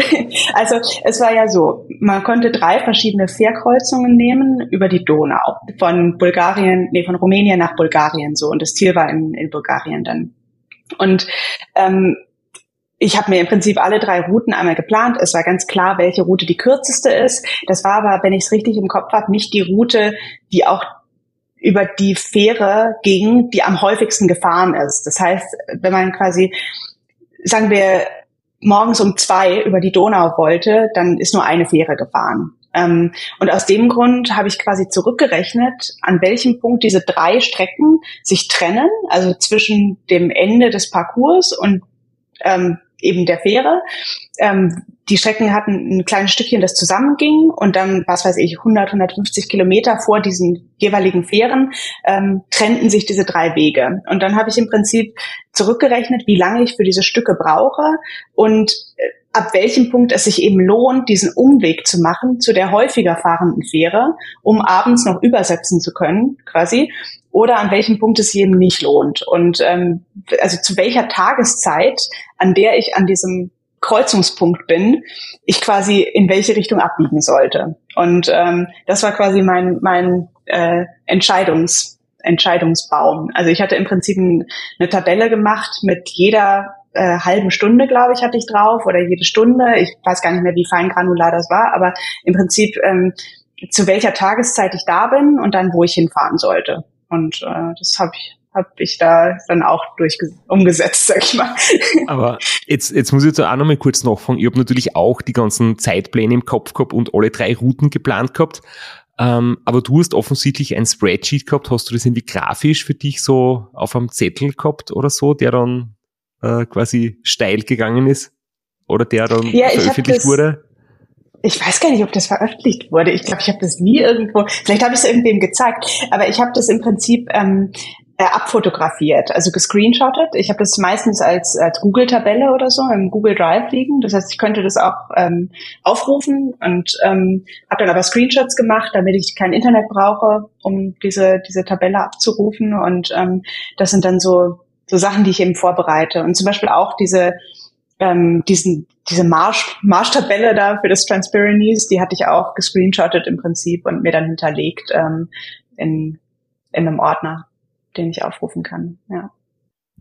Also es war ja so, man konnte drei verschiedene Fährkreuzungen nehmen über die Donau, von Bulgarien, nee, von Rumänien nach Bulgarien so, und das Ziel war in, in Bulgarien dann. Und ähm, ich habe mir im Prinzip alle drei Routen einmal geplant. Es war ganz klar, welche Route die kürzeste ist. Das war aber, wenn ich es richtig im Kopf habe, nicht die Route, die auch über die Fähre ging, die am häufigsten gefahren ist. Das heißt, wenn man quasi, sagen wir, morgens um zwei über die Donau wollte, dann ist nur eine Fähre gefahren. Ähm, und aus dem Grund habe ich quasi zurückgerechnet, an welchem Punkt diese drei Strecken sich trennen, also zwischen dem Ende des Parcours und ähm, eben der Fähre. Ähm, die Strecken hatten ein kleines Stückchen, das zusammenging, und dann, was weiß ich, hundert, hundertfünfzig Kilometer vor diesen jeweiligen Fähren ähm, trennten sich diese drei Wege. Und dann habe ich im Prinzip zurückgerechnet, wie lange ich für diese Stücke brauche und äh, ab welchem Punkt es sich eben lohnt, diesen Umweg zu machen zu der häufiger fahrenden Fähre, um abends noch übersetzen zu können, quasi, oder an welchem Punkt es sich eben nicht lohnt. Und ähm, also zu welcher Tageszeit, an der ich an diesem Kreuzungspunkt bin, ich quasi in welche Richtung abbiegen sollte. Und ähm, das war quasi mein mein äh, Entscheidungs Entscheidungsbaum. Also ich hatte im Prinzip ein, eine Tabelle gemacht mit jeder äh, halben Stunde, glaube ich, hatte ich drauf, oder jede Stunde. Ich weiß gar nicht mehr, wie feingranular das war, aber im Prinzip ähm, zu welcher Tageszeit ich da bin und dann, wo ich hinfahren sollte. Und äh, das habe ich habe ich da dann auch durch umgesetzt, sag ich mal. Aber jetzt, jetzt muss ich jetzt auch noch mal kurz nachfragen. Ich habe natürlich auch die ganzen Zeitpläne im Kopf gehabt und alle drei Routen geplant gehabt. Ähm, aber du hast offensichtlich ein Spreadsheet gehabt. Hast du das irgendwie grafisch für dich so auf einem Zettel gehabt oder so, der dann äh, quasi steil gegangen ist? Oder der dann ja, veröffentlicht das, wurde? Ich weiß gar nicht, ob das veröffentlicht wurde. Ich glaube, ich habe das nie irgendwo, vielleicht habe ich es irgendwem gezeigt, aber ich habe das im Prinzip ähm, äh, abfotografiert, also gescreenshottet. Ich habe das meistens als, als Google-Tabelle oder so im Google Drive liegen. Das heißt, ich könnte das auch ähm, aufrufen und ähm, habe dann aber Screenshots gemacht, damit ich kein Internet brauche, um diese diese Tabelle abzurufen. Und ähm, das sind dann so so Sachen, die ich eben vorbereite. Und zum Beispiel auch diese ähm, diesen diese Marsch, Marschtabelle da für das Transpyrenees, die hatte ich auch gescreenshottet im Prinzip und mir dann hinterlegt ähm, in, in einem Ordner, den ich aufrufen kann, ja.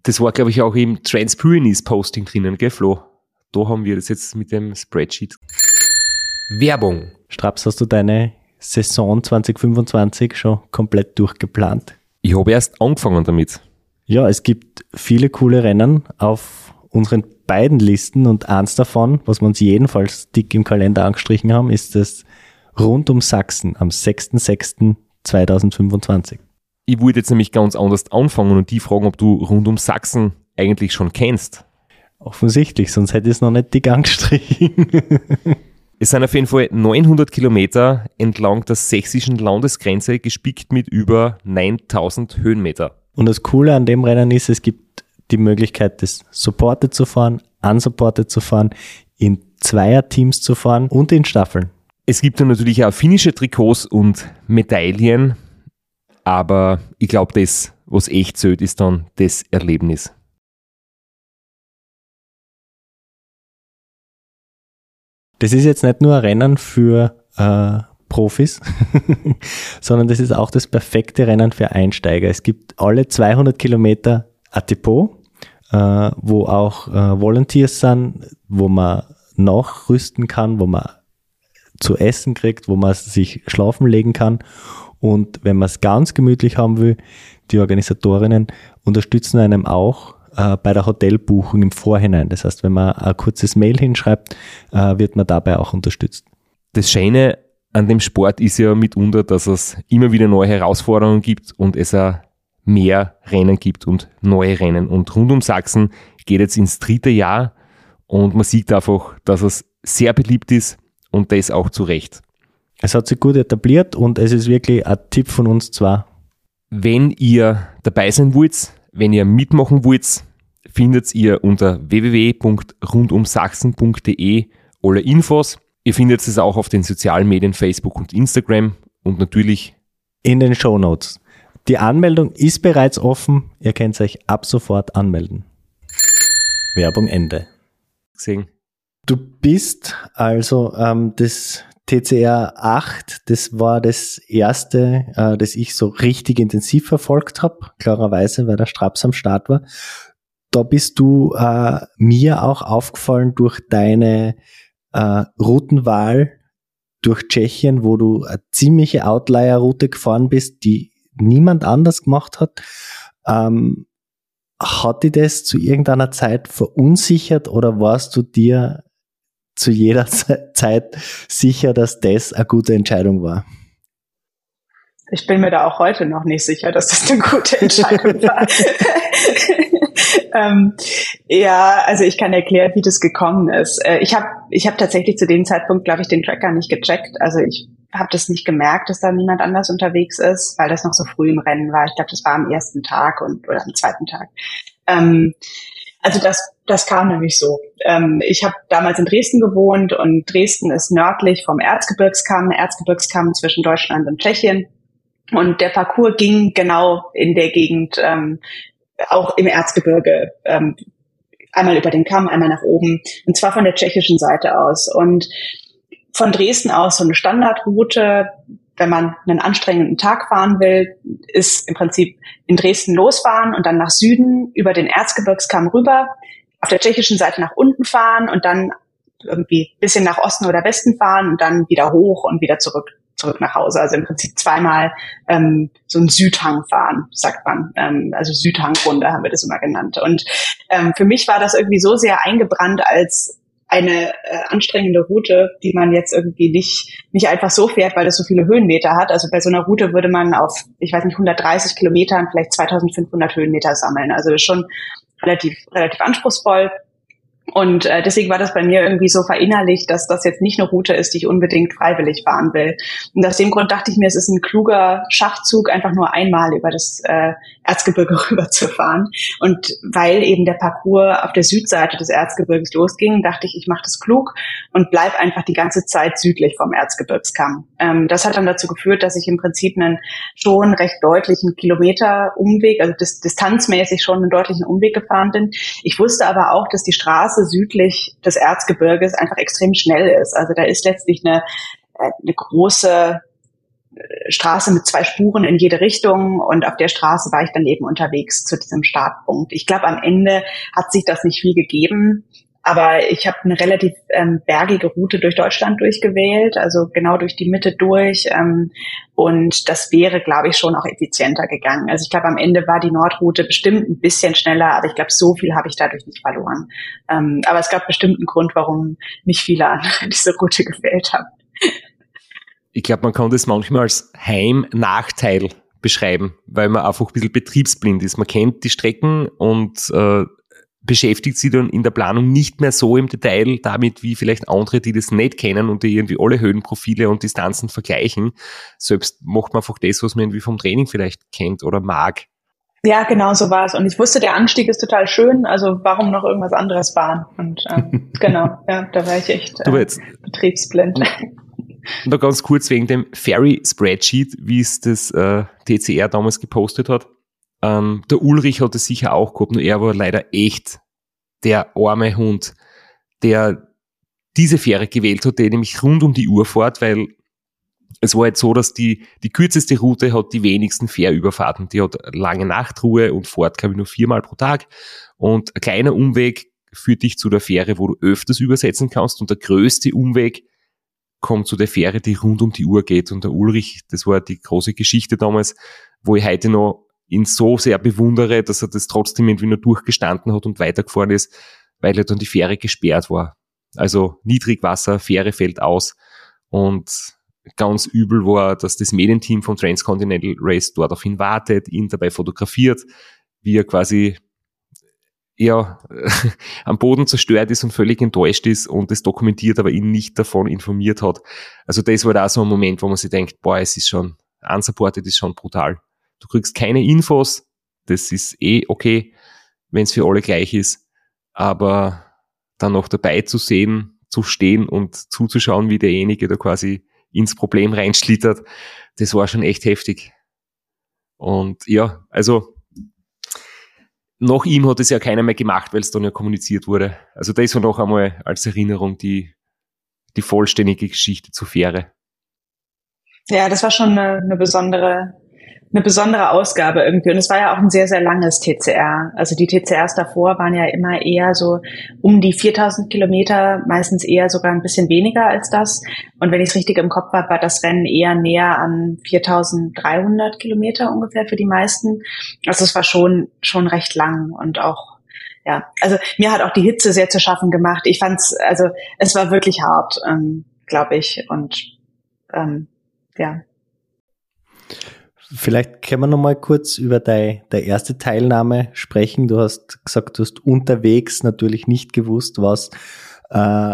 Das war, glaube ich, auch im Transpyrenees-Posting drinnen, gell, Flo? Da haben wir das jetzt mit dem Spreadsheet. Werbung. Straps, hast du deine Saison zwanzig fünfundzwanzig schon komplett durchgeplant? Ich habe erst angefangen damit. Ja, es gibt viele coole Rennen auf unseren beiden Listen und eins davon, was wir uns jedenfalls dick im Kalender angestrichen haben, ist das Rund um Sachsen am sechster sechster zweitausendfünfundzwanzig. Ich wollte jetzt nämlich ganz anders anfangen und die fragen, ob du Rund um Sachsen eigentlich schon kennst. Offensichtlich, sonst hätte ich es noch nicht dick angestrichen. Es sind auf jeden Fall neunhundert Kilometer entlang der sächsischen Landesgrenze, gespickt mit über neuntausend Höhenmeter. Und das Coole an dem Rennen ist, es gibt die Möglichkeit, das supported zu fahren, unsupported zu fahren, in Zweierteams zu fahren und in Staffeln. Es gibt dann natürlich auch finnische Trikots und Medaillen, aber ich glaube, das, was echt zählt, ist dann das Erlebnis. Das ist jetzt nicht nur ein Rennen für äh, Profis, sondern das ist auch das perfekte Rennen für Einsteiger. Es gibt alle zweihundert Kilometer ein Depot, äh, wo auch äh, Volunteers sind, wo man nachrüsten kann, wo man zu essen kriegt, wo man sich schlafen legen kann. Und wenn man es ganz gemütlich haben will, die Organisatorinnen unterstützen einem auch äh, bei der Hotelbuchung im Vorhinein. Das heißt, wenn man ein kurzes Mail hinschreibt, äh, wird man dabei auch unterstützt. Das Schöne an dem Sport ist ja mitunter, dass es immer wieder neue Herausforderungen gibt und es auch mehr Rennen gibt und neue Rennen. Und rund um Sachsen geht jetzt ins dritte Jahr und man sieht einfach, dass es sehr beliebt ist und das auch zu Recht. Es hat sich gut etabliert und es ist wirklich ein Tipp von uns zwei. Wenn ihr dabei sein wollt, wenn ihr mitmachen wollt, findet ihr unter w w w punkt rundumsachsen punkt d e alle Infos. Ihr findet es auch auf den sozialen Medien Facebook und Instagram und natürlich in den Shownotes. Die Anmeldung ist bereits offen. Ihr könnt euch ab sofort anmelden. Werbung Ende. Gesehen. Du bist also ähm, das T C R acht, das war das erste, äh, das ich so richtig intensiv verfolgt habe, klarerweise, weil der Straps am Start war. Da bist du äh, mir auch aufgefallen durch deine äh, Routenwahl durch Tschechien, wo du eine ziemliche Outlier-Route gefahren bist, die niemand anders gemacht hat. Ähm, hat dich das zu irgendeiner Zeit verunsichert oder warst du dir zu jeder Zeit sicher, dass das eine gute Entscheidung war? Ich bin mir da auch heute noch nicht sicher, dass das eine gute Entscheidung war. ähm, ja, also ich kann erklären, wie das gekommen ist. Ich habe ich hab tatsächlich zu dem Zeitpunkt, glaube ich, den Tracker nicht gecheckt. Also ich habe das nicht gemerkt, dass da niemand anders unterwegs ist, weil das noch so früh im Rennen war. Ich glaube, das war am ersten Tag und oder am zweiten Tag. Ähm, Also das, das kam nämlich so. Ähm, ich habe damals in Dresden gewohnt und Dresden ist nördlich vom Erzgebirgskamm, Erzgebirgskamm zwischen Deutschland und Tschechien. Und der Parcours ging genau in der Gegend, ähm, auch im Erzgebirge, ähm, einmal über den Kamm, einmal nach oben, und zwar von der tschechischen Seite aus. Und von Dresden aus so eine Standardroute, wenn man einen anstrengenden Tag fahren will, ist im Prinzip in Dresden losfahren und dann nach Süden über den Erzgebirgskamm rüber, auf der tschechischen Seite nach unten fahren und dann irgendwie ein bisschen nach Osten oder Westen fahren und dann wieder hoch und wieder zurück zurück nach Hause. Also im Prinzip zweimal ähm, so ein Südhang fahren, sagt man. Ähm, also Südhangrunde haben wir das immer genannt. Und ähm, für mich war das irgendwie so sehr eingebrannt als eine äh, anstrengende Route, die man jetzt irgendwie nicht nicht einfach so fährt, weil das so viele Höhenmeter hat. Also bei so einer Route würde man auf, ich weiß nicht, hundertdreißig Kilometern vielleicht zweitausendfünfhundert Höhenmeter sammeln. Also das ist schon relativ relativ anspruchsvoll. Und äh, deswegen war das bei mir irgendwie so verinnerlicht, dass das jetzt nicht eine Route ist, die ich unbedingt freiwillig fahren will. Und aus dem Grund dachte ich mir, es ist ein kluger Schachzug, einfach nur einmal über das äh, Erzgebirge rüber zu fahren. Und weil eben der Parcours auf der Südseite des Erzgebirges losging, dachte ich, ich mache das klug und bleib einfach die ganze Zeit südlich vom Erzgebirgskamm. Ähm, das hat dann dazu geführt, dass ich im Prinzip einen schon recht deutlichen Kilometerumweg, also dis- distanzmäßig schon einen deutlichen Umweg gefahren bin. Ich wusste aber auch, dass die Straße südlich des Erzgebirges einfach extrem schnell ist. Also da ist letztlich eine, eine große Straße mit zwei Spuren in jede Richtung und auf der Straße war ich dann eben unterwegs zu diesem Startpunkt. Ich glaube, am Ende hat sich das nicht viel gegeben, aber ich habe eine relativ ähm, bergige Route durch Deutschland durchgewählt, also genau durch die Mitte durch ähm, und das wäre, glaube ich, schon auch effizienter gegangen. Also ich glaube, am Ende war die Nordroute bestimmt ein bisschen schneller, aber ich glaube, so viel habe ich dadurch nicht verloren. Ähm, aber es gab bestimmt einen Grund, warum nicht viele andere diese Route gewählt haben. Ich glaube, man kann das manchmal als Heim-Nachteil beschreiben, weil man einfach ein bisschen betriebsblind ist. Man kennt die Strecken und äh, beschäftigt sich dann in der Planung nicht mehr so im Detail damit, wie vielleicht andere, die das nicht kennen und die irgendwie alle Höhenprofile und Distanzen vergleichen. Selbst macht man einfach das, was man irgendwie vom Training vielleicht kennt oder mag. Ja, genau so war es. Und ich wusste, der Anstieg ist total schön, also warum noch irgendwas anderes fahren? Und ähm, genau, ja, da war ich echt äh, betriebsblind. Und da ganz kurz wegen dem Ferry-Spreadsheet, wie es das äh, T C R damals gepostet hat. Ähm, der Ulrich hat es sicher auch gehabt, nur er war leider echt der arme Hund, der diese Fähre gewählt hat, der nämlich rund um die Uhr fährt, weil es war jetzt so, dass die die kürzeste Route hat die wenigsten Fährüberfahrten. Die hat lange Nachtruhe und fährt, glaube ich, nur viermal pro Tag. Und ein kleiner Umweg führt dich zu der Fähre, wo du öfters übersetzen kannst. Und der größte Umweg kommt zu der Fähre, die rund um die Uhr geht. Und der Ulrich, das war die große Geschichte damals, wo ich heute noch ihn so sehr bewundere, dass er das trotzdem irgendwie nur durchgestanden hat und weitergefahren ist, weil ja dann die Fähre gesperrt war. Also Niedrigwasser, Fähre fällt aus und ganz übel war, dass das Medienteam vom Transcontinental Race dort auf ihn wartet, ihn dabei fotografiert, wie er quasi ja, am Boden zerstört ist und völlig enttäuscht ist und das dokumentiert, aber ihn nicht davon informiert hat. Also das war da so ein Moment, wo man sich denkt, boah, es ist schon, unsupported ist schon brutal. Du kriegst keine Infos, das ist eh okay, wenn es für alle gleich ist, aber dann noch dabei zu sehen, zu stehen und zuzuschauen, wie derjenige da quasi ins Problem reinschlittert, das war schon echt heftig. Und ja, also nach ihm hat es ja keiner mehr gemacht, weil es dann ja kommuniziert wurde. Also das war noch einmal als Erinnerung die, die vollständige Geschichte zur Fähre. Ja, das war schon eine, eine besondere, eine besondere Ausgabe irgendwie. Und es war ja auch ein sehr, sehr langes T C R. Also die T C Rs davor waren ja immer eher so um die viertausend Kilometer, meistens eher sogar ein bisschen weniger als das. Und wenn ich es richtig im Kopf habe, war das Rennen eher näher an viertausenddreihundert Kilometer ungefähr für die meisten. Also es war schon, schon recht lang und auch, ja, also mir hat auch die Hitze sehr zu schaffen gemacht. Ich fand's, also es war wirklich hart, ähm, glaube ich. Und ähm, ja. Vielleicht können wir noch mal kurz über deine, deine erste Teilnahme sprechen. Du hast gesagt, du hast unterwegs natürlich nicht gewusst, was äh,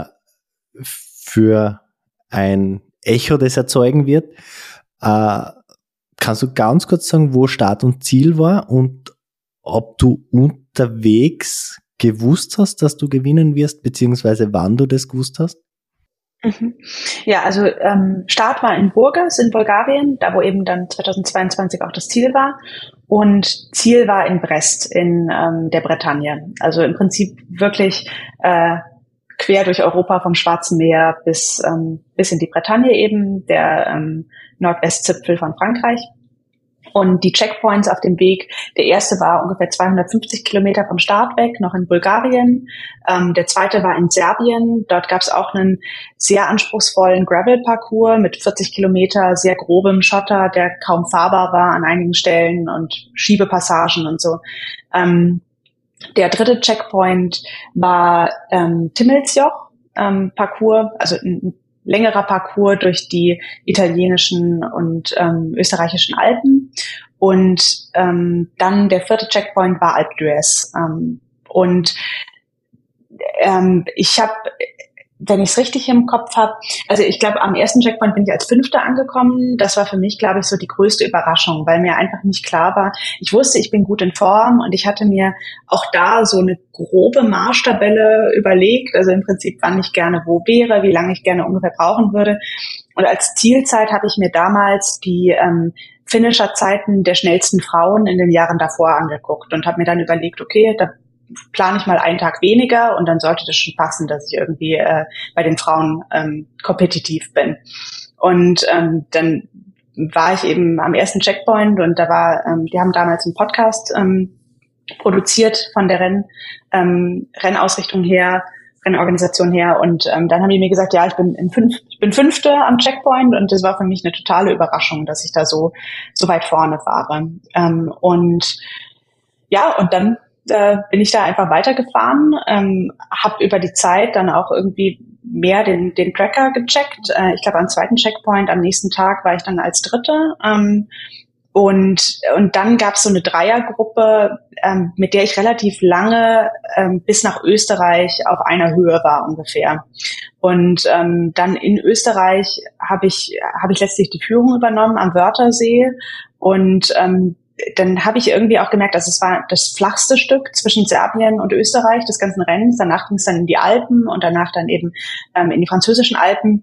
für ein Echo das erzeugen wird. Äh, kannst du ganz kurz sagen, wo Start und Ziel war und ob du unterwegs gewusst hast, dass du gewinnen wirst, beziehungsweise wann du das gewusst hast? Mhm. Ja, also ähm, Start war in Burgas in Bulgarien, da wo eben dann zweitausendzweiundzwanzig auch das Ziel war. Und Ziel war in Brest in ähm, der Bretagne. Also im Prinzip wirklich äh, quer durch Europa vom Schwarzen Meer bis ähm, bis in die Bretagne eben, der ähm, Nordwestzipfel von Frankreich. Und die Checkpoints auf dem Weg, der erste war ungefähr zweihundertfünfzig Kilometer vom Start weg, noch in Bulgarien. Ähm, der zweite war in Serbien. Dort gab es auch einen sehr anspruchsvollen Gravel-Parcours mit vierzig Kilometer, sehr grobem Schotter, der kaum fahrbar war an einigen Stellen und Schiebepassagen und so. Ähm, der dritte Checkpoint war ähm, Timmelsjoch ähm, Parcours, also ein längerer Parcours durch die italienischen und ähm, österreichischen Alpen. Und ähm, dann der vierte Checkpoint war Alpe d'Huez. Ähm, und ähm, ich habe, wenn ich es richtig im Kopf habe, also ich glaube, am ersten Checkpoint bin ich als Fünfte angekommen. Das war für mich, glaube ich, so die größte Überraschung, weil mir einfach nicht klar war. Ich wusste, ich bin gut in Form und ich hatte mir auch da so eine grobe Marschtabelle überlegt. Also im Prinzip, wann ich gerne wo wäre, wie lange ich gerne ungefähr brauchen würde. Und als Zielzeit habe ich mir damals die ähm, Finisher-Zeiten der schnellsten Frauen in den Jahren davor angeguckt und habe mir dann überlegt, okay, da plane ich mal einen Tag weniger und dann sollte das schon passen, dass ich irgendwie äh, bei den Frauen ähm, kompetitiv bin. Und ähm, dann war ich eben am ersten Checkpoint und da war, ähm, die haben damals einen Podcast ähm, produziert von der Renn, ähm, Rennausrichtung her, Rennorganisation her und ähm, dann haben die mir gesagt, ja, ich bin in fünf, ich bin Fünfte am Checkpoint und das war für mich eine totale Überraschung, dass ich da so so weit vorne fahre. Ähm, und ja, und dann äh, bin ich da einfach weitergefahren, ähm, habe über die Zeit dann auch irgendwie mehr den den Tracker gecheckt. Äh, ich glaube, am zweiten Checkpoint, am nächsten Tag war ich dann als Dritte. Ähm, Und, und dann gab es so eine Dreiergruppe, ähm, mit der ich relativ lange ähm, bis nach Österreich auf einer Höhe war ungefähr. Und ähm, dann in Österreich habe ich, habe ich letztlich die Führung übernommen am Wörthersee. Und ähm, dann habe ich irgendwie auch gemerkt, dass es war das flachste Stück zwischen Serbien und Österreich des ganzen Rennens. Danach ging es dann in die Alpen und danach dann eben ähm, in die französischen Alpen.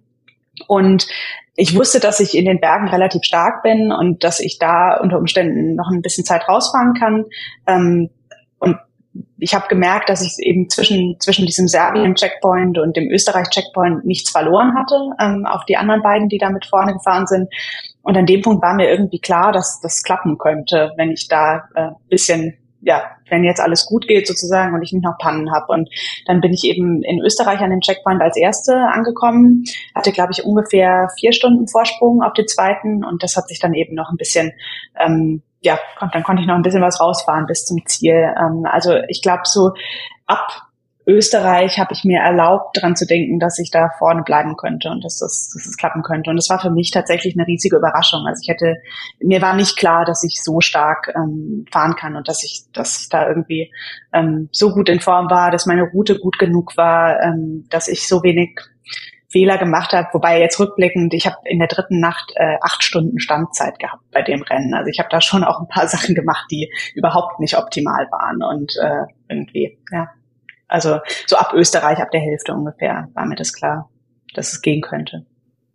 Und ich wusste, dass ich in den Bergen relativ stark bin und dass ich da unter Umständen noch ein bisschen Zeit rausfahren kann. Ähm, und ich habe gemerkt, dass ich eben zwischen zwischen diesem Serbien-Checkpoint und dem Österreich-Checkpoint nichts verloren hatte, ähm, auf die anderen beiden, die da mit vorne gefahren sind. Und an dem Punkt war mir irgendwie klar, dass das klappen könnte, wenn ich da ein äh, bisschen, ja, wenn jetzt alles gut geht sozusagen und ich nicht noch Pannen habe. Und dann bin ich eben in Österreich an dem Checkpoint als Erste angekommen, hatte, glaube ich, ungefähr vier Stunden Vorsprung auf den zweiten und das hat sich dann eben noch ein bisschen, ähm, ja, dann konnte ich noch ein bisschen was rausfahren bis zum Ziel. Ähm, also ich glaube, so ab Österreich habe ich mir erlaubt, daran zu denken, dass ich da vorne bleiben könnte und dass das, dass es klappen könnte. Und das war für mich tatsächlich eine riesige Überraschung. Also ich hätte, mir war nicht klar, dass ich so stark ähm, fahren kann und dass ich, dass ich da irgendwie ähm, so gut in Form war, dass meine Route gut genug war, ähm, dass ich so wenig Fehler gemacht habe. Wobei jetzt rückblickend, ich habe in der dritten Nacht äh, acht Stunden Standzeit gehabt bei dem Rennen. Also ich habe da schon auch ein paar Sachen gemacht, die überhaupt nicht optimal waren und äh, irgendwie, ja. Also so ab Österreich, ab der Hälfte ungefähr, war mir das klar, dass es gehen könnte.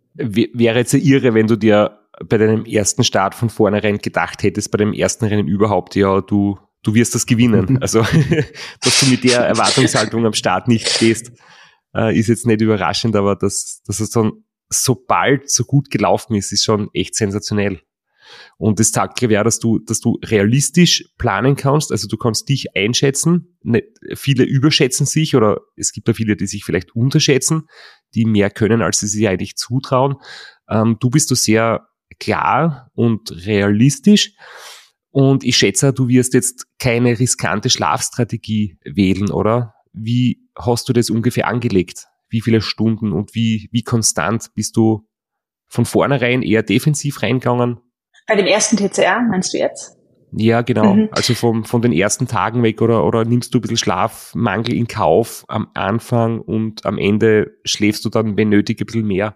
Wäre jetzt irre, wenn du dir bei deinem ersten Start von vornherein gedacht hättest, bei dem ersten Rennen überhaupt, ja, du, du wirst das gewinnen. Also, dass du mit der Erwartungshaltung am Start nicht stehst, äh, ist jetzt nicht überraschend, aber dass, dass es dann so bald so gut gelaufen ist, ist schon echt sensationell. Und das zeigt, glaube ich, auch, dass du, dass du realistisch planen kannst, also du kannst dich einschätzen. Nicht, viele überschätzen sich oder es gibt ja viele, die sich vielleicht unterschätzen, die mehr können, als sie sich eigentlich zutrauen. Ähm, du bist du sehr klar und realistisch und ich schätze, du wirst jetzt keine riskante Schlafstrategie wählen, oder? Wie hast du das ungefähr angelegt? Wie viele Stunden und wie, wie konstant bist du von vornherein eher defensiv reingegangen? Bei dem ersten T C R, meinst du jetzt? Ja, genau. Mhm. Also vom, von den ersten Tagen weg oder, oder nimmst du ein bisschen Schlafmangel in Kauf am Anfang und am Ende schläfst du dann, wenn nötig, ein bisschen mehr?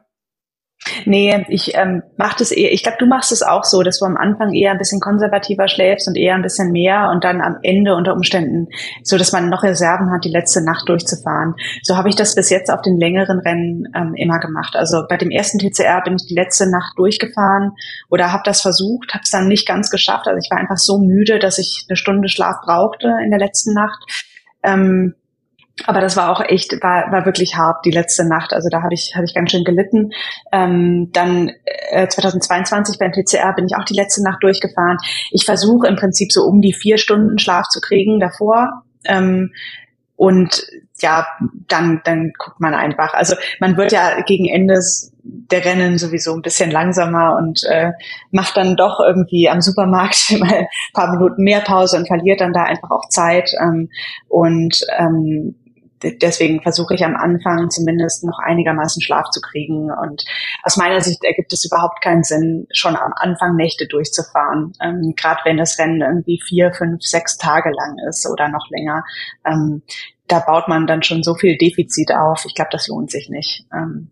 Nee, ich ähm, mach das eher, ich glaube, du machst es auch so, dass du am Anfang eher ein bisschen konservativer schläfst und eher ein bisschen mehr und dann am Ende unter Umständen, so dass man noch Reserven hat, die letzte Nacht durchzufahren. So habe ich das bis jetzt auf den längeren Rennen ähm, immer gemacht. Also bei dem ersten T C R bin ich die letzte Nacht durchgefahren oder habe das versucht, habe es dann nicht ganz geschafft. Also ich war einfach so müde, dass ich eine Stunde Schlaf brauchte in der letzten Nacht. Ähm, Aber das war auch echt, war, war wirklich hart, die letzte Nacht. Also da habe ich, habe ich ganz schön gelitten. Ähm, dann äh, zweitausendzweiundzwanzig beim T C R bin ich auch die letzte Nacht durchgefahren. Ich versuche im Prinzip so um die vier Stunden Schlaf zu kriegen davor. Ähm, und ja, dann, dann guckt man einfach. Also man wird ja gegen Ende der Rennen sowieso ein bisschen langsamer und äh, macht dann doch irgendwie am Supermarkt mal ein paar Minuten mehr Pause und verliert dann da einfach auch Zeit. Ähm, und ähm, deswegen versuche ich am Anfang zumindest noch einigermaßen Schlaf zu kriegen. Und aus meiner Sicht ergibt es überhaupt keinen Sinn, schon am Anfang Nächte durchzufahren. Ähm, gerade wenn das Rennen irgendwie vier, fünf, sechs Tage lang ist oder noch länger. Ähm, da baut man dann schon so viel Defizit auf. Ich glaube, das lohnt sich nicht. Ähm,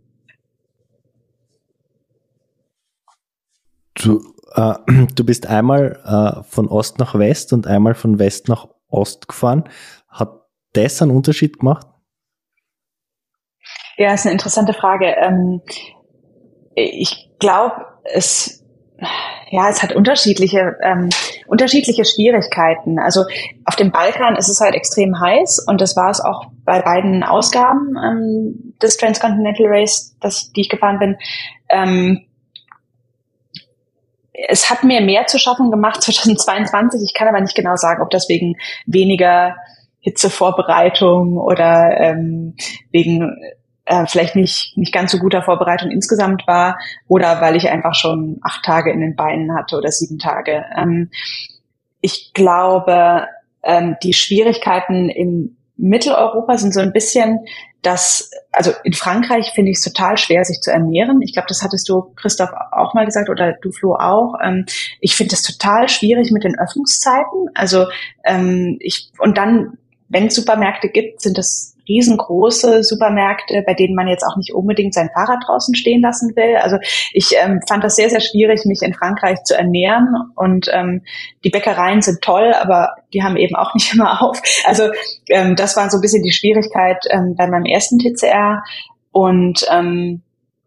Du, äh, du bist einmal äh, von Ost nach West und einmal von West nach Ost gefahren. Hat das einen Unterschied gemacht? Ja, ist eine interessante Frage. Ähm, ich glaube, es, ja, es hat unterschiedliche, ähm, unterschiedliche Schwierigkeiten. Also auf dem Balkan ist es halt extrem heiß und das war es auch bei beiden Ausgaben ähm, des Transcontinental Race, das, die ich gefahren bin. Ähm, es hat mir mehr zu schaffen gemacht zweitausendzweiundzwanzig. Ich kann aber nicht genau sagen, ob das wegen weniger Hitzevorbereitung oder ähm, wegen äh, vielleicht nicht nicht ganz so guter Vorbereitung insgesamt war oder weil ich einfach schon acht Tage in den Beinen hatte oder sieben Tage. Ähm, ich glaube, ähm, die Schwierigkeiten in Mitteleuropa sind so ein bisschen, dass, also in Frankreich finde ich es total schwer, sich zu ernähren. Ich glaube, das hattest du, Christoph, auch mal gesagt oder du, Flo, auch. Ähm, ich finde es total schwierig mit den Öffnungszeiten. Also ähm, ich und dann, wenn es Supermärkte gibt, sind das riesengroße Supermärkte, bei denen man jetzt auch nicht unbedingt sein Fahrrad draußen stehen lassen will. Also ich ähm, fand das sehr, sehr schwierig, mich in Frankreich zu ernähren. Und ähm, die Bäckereien sind toll, aber die haben eben auch nicht immer auf. Also ähm, das war so ein bisschen die Schwierigkeit ähm, bei meinem ersten T C R. Und ähm,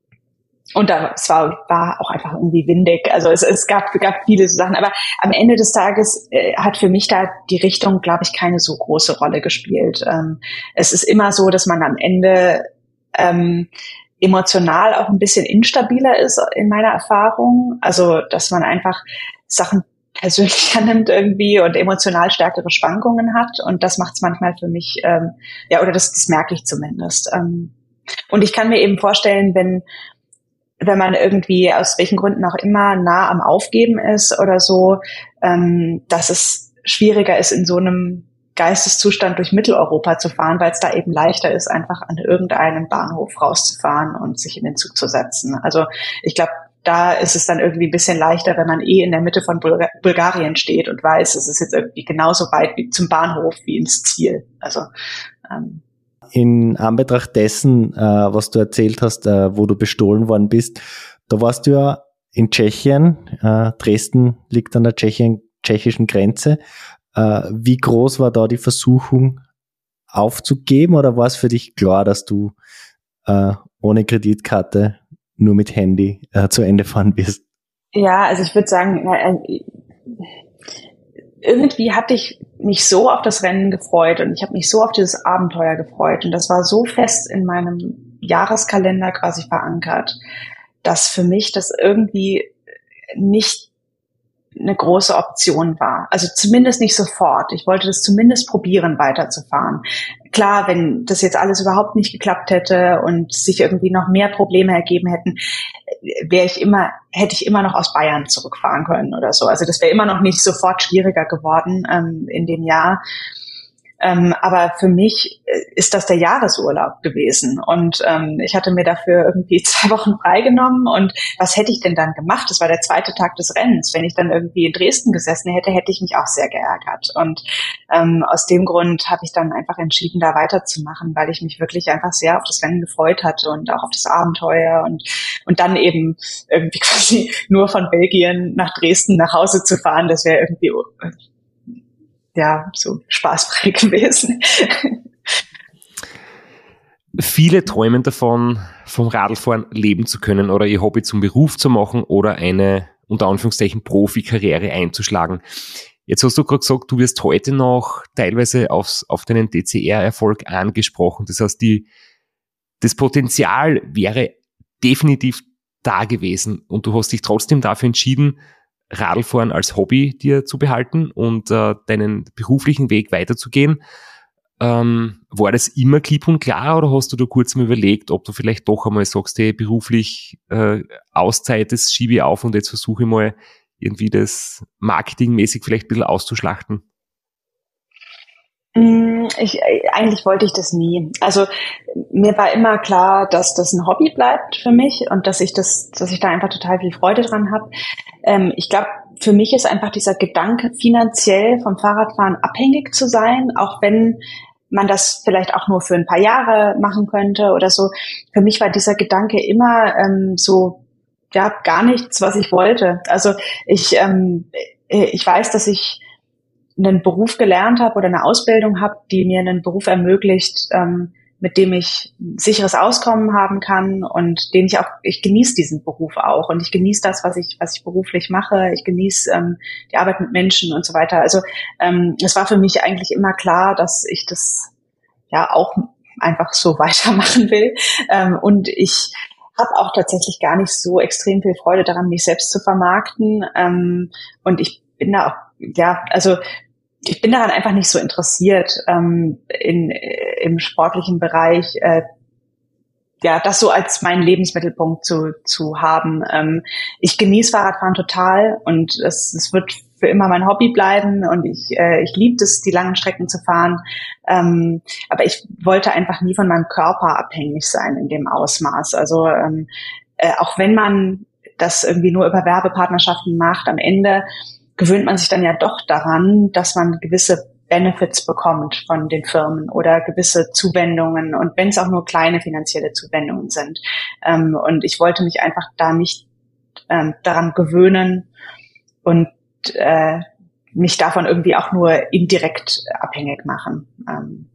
Und da, es war, war auch einfach irgendwie windig. Also es, es gab, gab viele so Sachen. Aber am Ende des Tages äh, hat für mich da die Richtung, glaube ich, keine so große Rolle gespielt. Ähm, es ist immer so, dass man am Ende ähm, emotional auch ein bisschen instabiler ist in meiner Erfahrung. Also dass man einfach Sachen persönlicher nimmt irgendwie und emotional stärkere Schwankungen hat. Und das macht es manchmal für mich, ähm, ja, oder das, das merke ich zumindest. Ähm, und ich kann mir eben vorstellen, wenn wenn man irgendwie aus welchen Gründen auch immer nah am Aufgeben ist oder so, ähm, dass es schwieriger ist, in so einem Geisteszustand durch Mitteleuropa zu fahren, weil es da eben leichter ist, einfach an irgendeinem Bahnhof rauszufahren und sich in den Zug zu setzen. Also ich glaube, da ist es dann irgendwie ein bisschen leichter, wenn man eh in der Mitte von Bulga- Bulgarien steht und weiß, es ist jetzt irgendwie genauso weit wie zum Bahnhof wie ins Ziel. Also ähm, in Anbetracht dessen, äh, was du erzählt hast, äh, wo du bestohlen worden bist, da warst du ja in Tschechien. Äh, Dresden liegt an der Tschechien, tschechischen Grenze. Äh, wie groß war da die Versuchung aufzugeben oder war es für dich klar, dass du äh, ohne Kreditkarte nur mit Handy äh, zu Ende fahren wirst? Ja, also ich würde sagen, äh, irgendwie hatte ich mich so auf das Rennen gefreut und ich habe mich so auf dieses Abenteuer gefreut und das war so fest in meinem Jahreskalender quasi verankert, dass für mich das irgendwie nicht eine große Option war. Also zumindest nicht sofort. Ich wollte das zumindest probieren, weiterzufahren. Klar, wenn das jetzt alles überhaupt nicht geklappt hätte und sich irgendwie noch mehr Probleme ergeben hätten, wäre ich immer, hätte ich immer noch aus Bayern zurückfahren können oder so. Also das wäre immer noch nicht sofort schwieriger geworden ähm, in dem Jahr. Ähm, aber für mich ist das der Jahresurlaub gewesen und ähm, ich hatte mir dafür irgendwie zwei Wochen freigenommen und was hätte ich denn dann gemacht? Das war der zweite Tag des Rennens. Wenn ich dann irgendwie in Dresden gesessen hätte, hätte ich mich auch sehr geärgert und ähm, aus dem Grund habe ich dann einfach entschieden, da weiterzumachen, weil ich mich wirklich einfach sehr auf das Rennen gefreut hatte und auch auf das Abenteuer und und dann eben irgendwie quasi nur von Belgien nach Dresden nach Hause zu fahren, das wäre irgendwie ja, so spaßfrei gewesen. Viele träumen davon, vom Radlfahren leben zu können oder ihr Hobby zum Beruf zu machen oder eine, unter Anführungszeichen, Profikarriere einzuschlagen. Jetzt hast du gerade gesagt, du wirst heute noch teilweise aufs, auf deinen D C R-Erfolg angesprochen. Das heißt, die, das Potenzial wäre definitiv da gewesen und du hast dich trotzdem dafür entschieden, Radlfahren als Hobby dir zu behalten und äh, deinen beruflichen Weg weiterzugehen. Ähm, war das immer klipp und klar oder hast du da kurz mal überlegt, ob du vielleicht doch einmal sagst, hey, beruflich äh, Auszeit, das schiebe ich auf und jetzt versuche ich mal irgendwie das marketingmäßig vielleicht ein bisschen auszuschlachten? Ich, eigentlich wollte ich das nie. Also mir war immer klar, dass das ein Hobby bleibt für mich und dass ich das, dass ich da einfach total viel Freude dran habe. Ähm, ich glaube, für mich ist einfach dieser Gedanke, finanziell vom Fahrradfahren abhängig zu sein, auch wenn man das vielleicht auch nur für ein paar Jahre machen könnte oder so. Für mich war dieser Gedanke immer ähm, so, ja, gar nichts, was ich wollte. Also ich, ähm, ich weiß, dass ich einen Beruf gelernt habe oder eine Ausbildung habe, die mir einen Beruf ermöglicht, ähm, mit dem ich ein sicheres Auskommen haben kann und den ich auch, ich genieße diesen Beruf auch und ich genieße das, was ich, was ich beruflich mache. Ich genieße ähm, die Arbeit mit Menschen und so weiter. Also ähm, es war für mich eigentlich immer klar, dass ich das ja auch einfach so weitermachen will. Ähm, und ich habe auch tatsächlich gar nicht so extrem viel Freude daran, mich selbst zu vermarkten. Ähm, und ich bin da auch, ja, also ich bin daran einfach nicht so interessiert, ähm, in, im sportlichen Bereich, äh, ja, das so als meinen Lebensmittelpunkt zu, zu haben. Ähm, ich genieße Fahrradfahren total und es, es wird für immer mein Hobby bleiben und ich, äh, ich liebe es, die langen Strecken zu fahren. Ähm, aber ich wollte einfach nie von meinem Körper abhängig sein in dem Ausmaß. Also ähm, äh, auch wenn man das irgendwie nur über Werbepartnerschaften macht, am Ende gewöhnt man sich dann ja doch daran, dass man gewisse Benefits bekommt von den Firmen oder gewisse Zuwendungen und wenn es auch nur kleine finanzielle Zuwendungen sind. Ähm, und ich wollte mich einfach da nicht ähm, daran gewöhnen und äh, mich davon irgendwie auch nur indirekt abhängig machen. Ähm.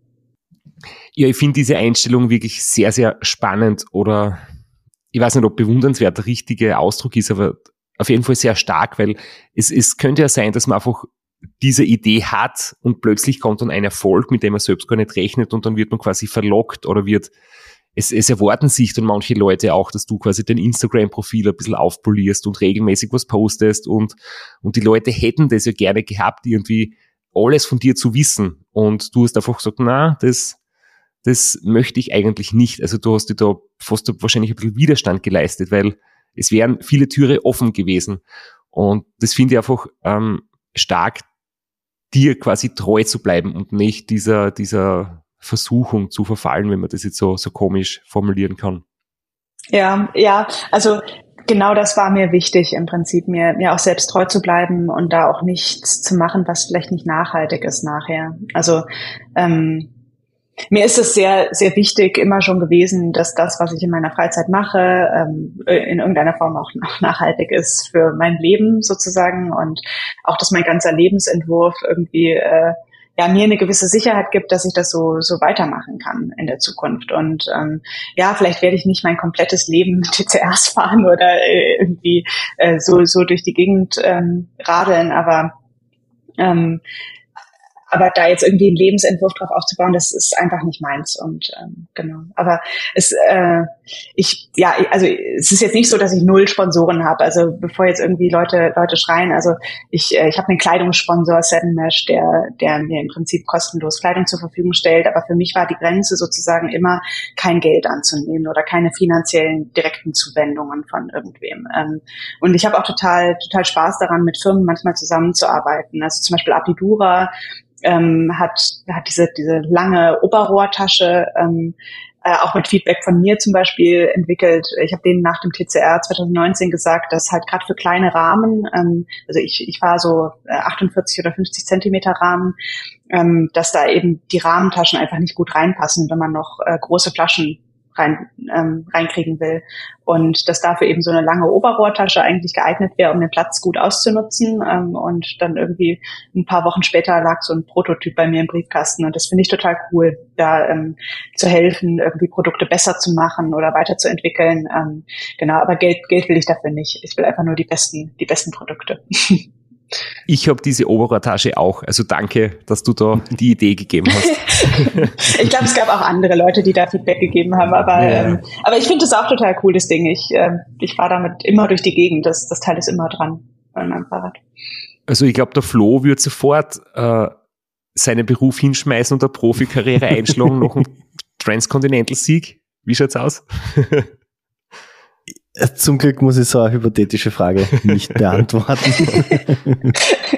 Ja, ich finde diese Einstellung wirklich sehr, sehr spannend oder ich weiß nicht, ob bewundernswert der richtige Ausdruck ist, aber auf jeden Fall sehr stark, weil es, es könnte ja sein, dass man einfach diese Idee hat und plötzlich kommt dann ein Erfolg, mit dem man selbst gar nicht rechnet und dann wird man quasi verlockt oder wird, es, es erwarten sich dann manche Leute auch, dass du quasi dein Instagram-Profil ein bisschen aufpolierst und regelmäßig was postest und, und die Leute hätten das ja gerne gehabt, irgendwie alles von dir zu wissen und du hast einfach gesagt, na, das, das möchte ich eigentlich nicht. Also du hast dir da fast wahrscheinlich ein bisschen Widerstand geleistet, weil es wären viele Türen offen gewesen und das finde ich einfach ähm, stark, dir quasi treu zu bleiben und nicht dieser, dieser Versuchung zu verfallen, wenn man das jetzt so, so komisch formulieren kann. Ja, ja, also genau das war mir wichtig im Prinzip, mir, mir auch selbst treu zu bleiben und da auch nichts zu machen, was vielleicht nicht nachhaltig ist nachher. Also, ähm, mir ist es sehr, sehr wichtig immer schon gewesen, dass das, was ich in meiner Freizeit mache, ähm, in irgendeiner Form auch nachhaltig ist für mein Leben sozusagen und auch, dass mein ganzer Lebensentwurf irgendwie äh, ja mir eine gewisse Sicherheit gibt, dass ich das so so weitermachen kann in der Zukunft. Und ähm, ja, vielleicht werde ich nicht mein komplettes Leben mit T C Rs fahren oder äh, irgendwie äh, so so durch die Gegend ähm, radeln, aber ähm, Aber da jetzt irgendwie einen Lebensentwurf drauf aufzubauen, das ist einfach nicht meins. Und ähm, genau. Aber es, äh, ich, ja, also es ist jetzt nicht so, dass ich null Sponsoren habe. Also bevor jetzt irgendwie Leute Leute schreien, also ich, äh, ich habe einen Kleidungssponsor, Seven Mesh, der, der mir im Prinzip kostenlos Kleidung zur Verfügung stellt. Aber für mich war die Grenze sozusagen immer, kein Geld anzunehmen oder keine finanziellen direkten Zuwendungen von irgendwem. Ähm, und ich habe auch total total Spaß daran, mit Firmen manchmal zusammenzuarbeiten. Also zum Beispiel Apidura. Ähm, hat hat diese diese lange Oberrohrtasche ähm, äh, auch mit Feedback von mir zum Beispiel entwickelt. Ich habe denen nach dem T C R zwanzig neunzehn gesagt, dass halt gerade für kleine Rahmen, ähm, also ich ich fahre so äh, achtundvierzig oder fünfzig Zentimeter Rahmen, ähm, dass da eben die Rahmentaschen einfach nicht gut reinpassen, wenn man noch äh, große Flaschen rein ähm, reinkriegen will und dass dafür eben so eine lange Oberrohrtasche eigentlich geeignet wäre, um den Platz gut auszunutzen ähm, und dann irgendwie ein paar Wochen später lag so ein Prototyp bei mir im Briefkasten und das finde ich total cool, da ähm, zu helfen, irgendwie Produkte besser zu machen oder weiterzuentwickeln. Ähm, genau, aber Geld Geld will ich dafür nicht. Ich will einfach nur die besten die besten Produkte. Ich habe diese Oberrohrtasche auch, also danke, dass du da die Idee gegeben hast. Ich glaube, es gab auch andere Leute, die da Feedback gegeben haben, aber ja. ähm, aber ich finde das auch total cool, das Ding. Ich äh, ich fahre damit immer durch die Gegend, das das Teil ist immer dran an meinem Fahrrad. Also ich glaube, der Flo wird sofort äh, seinen Beruf hinschmeißen und eine Profikarriere einschlagen nach einem Transcontinental-Sieg. Wie schaut's aus? Zum Glück muss ich so eine hypothetische Frage nicht beantworten.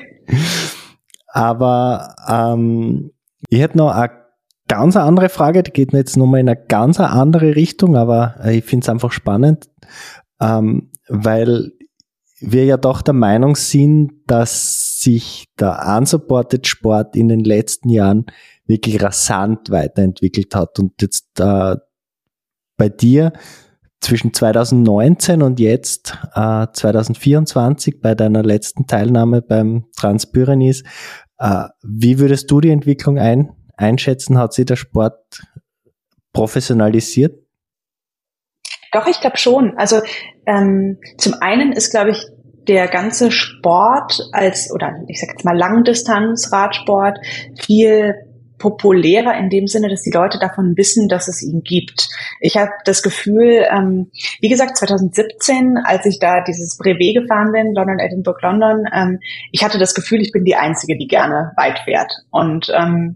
Aber ähm, ich hätte noch eine ganz andere Frage, die geht mir jetzt nochmal in eine ganz andere Richtung, aber ich finde es einfach spannend, ähm, weil wir ja doch der Meinung sind, dass sich der Unsupported Sport in den letzten Jahren wirklich rasant weiterentwickelt hat und jetzt äh, bei dir zwischen zwanzig neunzehn und jetzt äh, zwanzig vierundzwanzig bei deiner letzten Teilnahme beim Transpyrenees, äh, wie würdest du die Entwicklung ein, einschätzen? Hat sich der Sport professionalisiert? Doch, ich glaube schon. Also ähm, zum einen ist, glaube ich, der ganze Sport als, oder ich sag jetzt mal Langdistanz-Radsport viel populärer in dem Sinne, dass die Leute davon wissen, dass es ihn gibt. Ich habe das Gefühl, ähm, wie gesagt, zwanzig siebzehn, als ich da dieses Brevet gefahren bin, London, Edinburgh, London, ähm, ich hatte das Gefühl, ich bin die Einzige, die gerne weit fährt. Und ähm,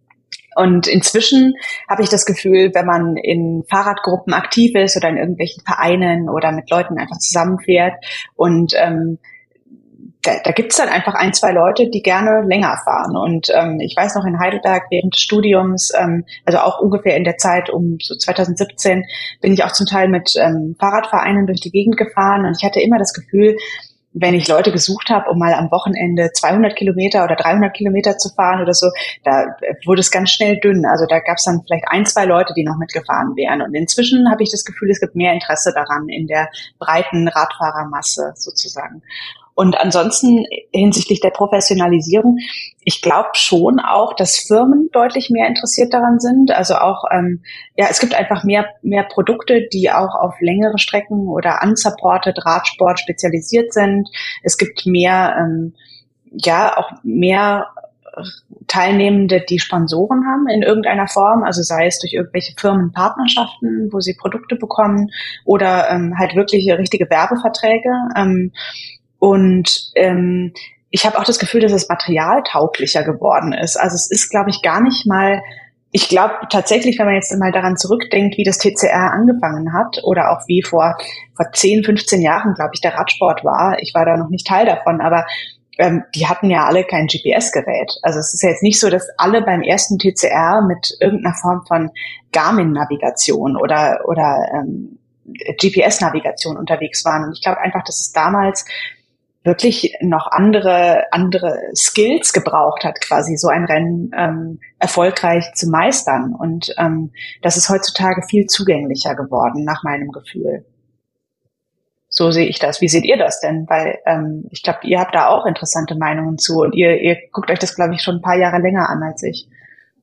Und inzwischen habe ich das Gefühl, wenn man in Fahrradgruppen aktiv ist oder in irgendwelchen Vereinen oder mit Leuten einfach zusammenfährt und ähm, da, da gibt es dann einfach ein, zwei Leute, die gerne länger fahren. Und ähm, ich weiß noch in Heidelberg während des Studiums, ähm, also auch ungefähr in der Zeit um so zwanzig siebzehn, bin ich auch zum Teil mit ähm, Fahrradvereinen durch die Gegend gefahren und ich hatte immer das Gefühl, wenn ich Leute gesucht habe, um mal am Wochenende zweihundert Kilometer oder dreihundert Kilometer zu fahren oder so, da wurde es ganz schnell dünn. Also da gab es dann vielleicht ein, zwei Leute, die noch mitgefahren wären. Und inzwischen habe ich das Gefühl, es gibt mehr Interesse daran in der breiten Radfahrermasse sozusagen. Und ansonsten hinsichtlich der Professionalisierung, ich glaube schon auch, dass Firmen deutlich mehr interessiert daran sind. Also auch, ähm, ja, es gibt einfach mehr mehr Produkte, die auch auf längere Strecken oder unsupported Radsport spezialisiert sind. Es gibt mehr, ähm, ja, auch mehr Teilnehmende, die Sponsoren haben in irgendeiner Form, also sei es durch irgendwelche Firmenpartnerschaften, wo sie Produkte bekommen oder ähm, halt wirklich richtige Werbeverträge. Ähm, Und ähm, ich habe auch das Gefühl, dass es materialtauglicher geworden ist. Also es ist, glaube ich, gar nicht mal, ich glaube tatsächlich, wenn man jetzt mal daran zurückdenkt, wie das T C R angefangen hat oder auch wie vor vor zehn, fünfzehn Jahren, glaube ich, der Radsport war. Ich war da noch nicht Teil davon, aber ähm, die hatten ja alle kein G P S-Gerät. Also es ist ja jetzt nicht so, dass alle beim ersten T C R mit irgendeiner Form von Garmin-Navigation oder oder ähm, G P S-Navigation unterwegs waren. Und ich glaube einfach, dass es damals wirklich noch andere andere Skills gebraucht hat, quasi so ein Rennen ähm, erfolgreich zu meistern. Und ähm, das ist heutzutage viel zugänglicher geworden, nach meinem Gefühl. So sehe ich das. Wie seht ihr das denn? Weil ähm, ich glaube, ihr habt da auch interessante Meinungen zu und ihr, ihr guckt euch das, glaube ich, schon ein paar Jahre länger an als ich.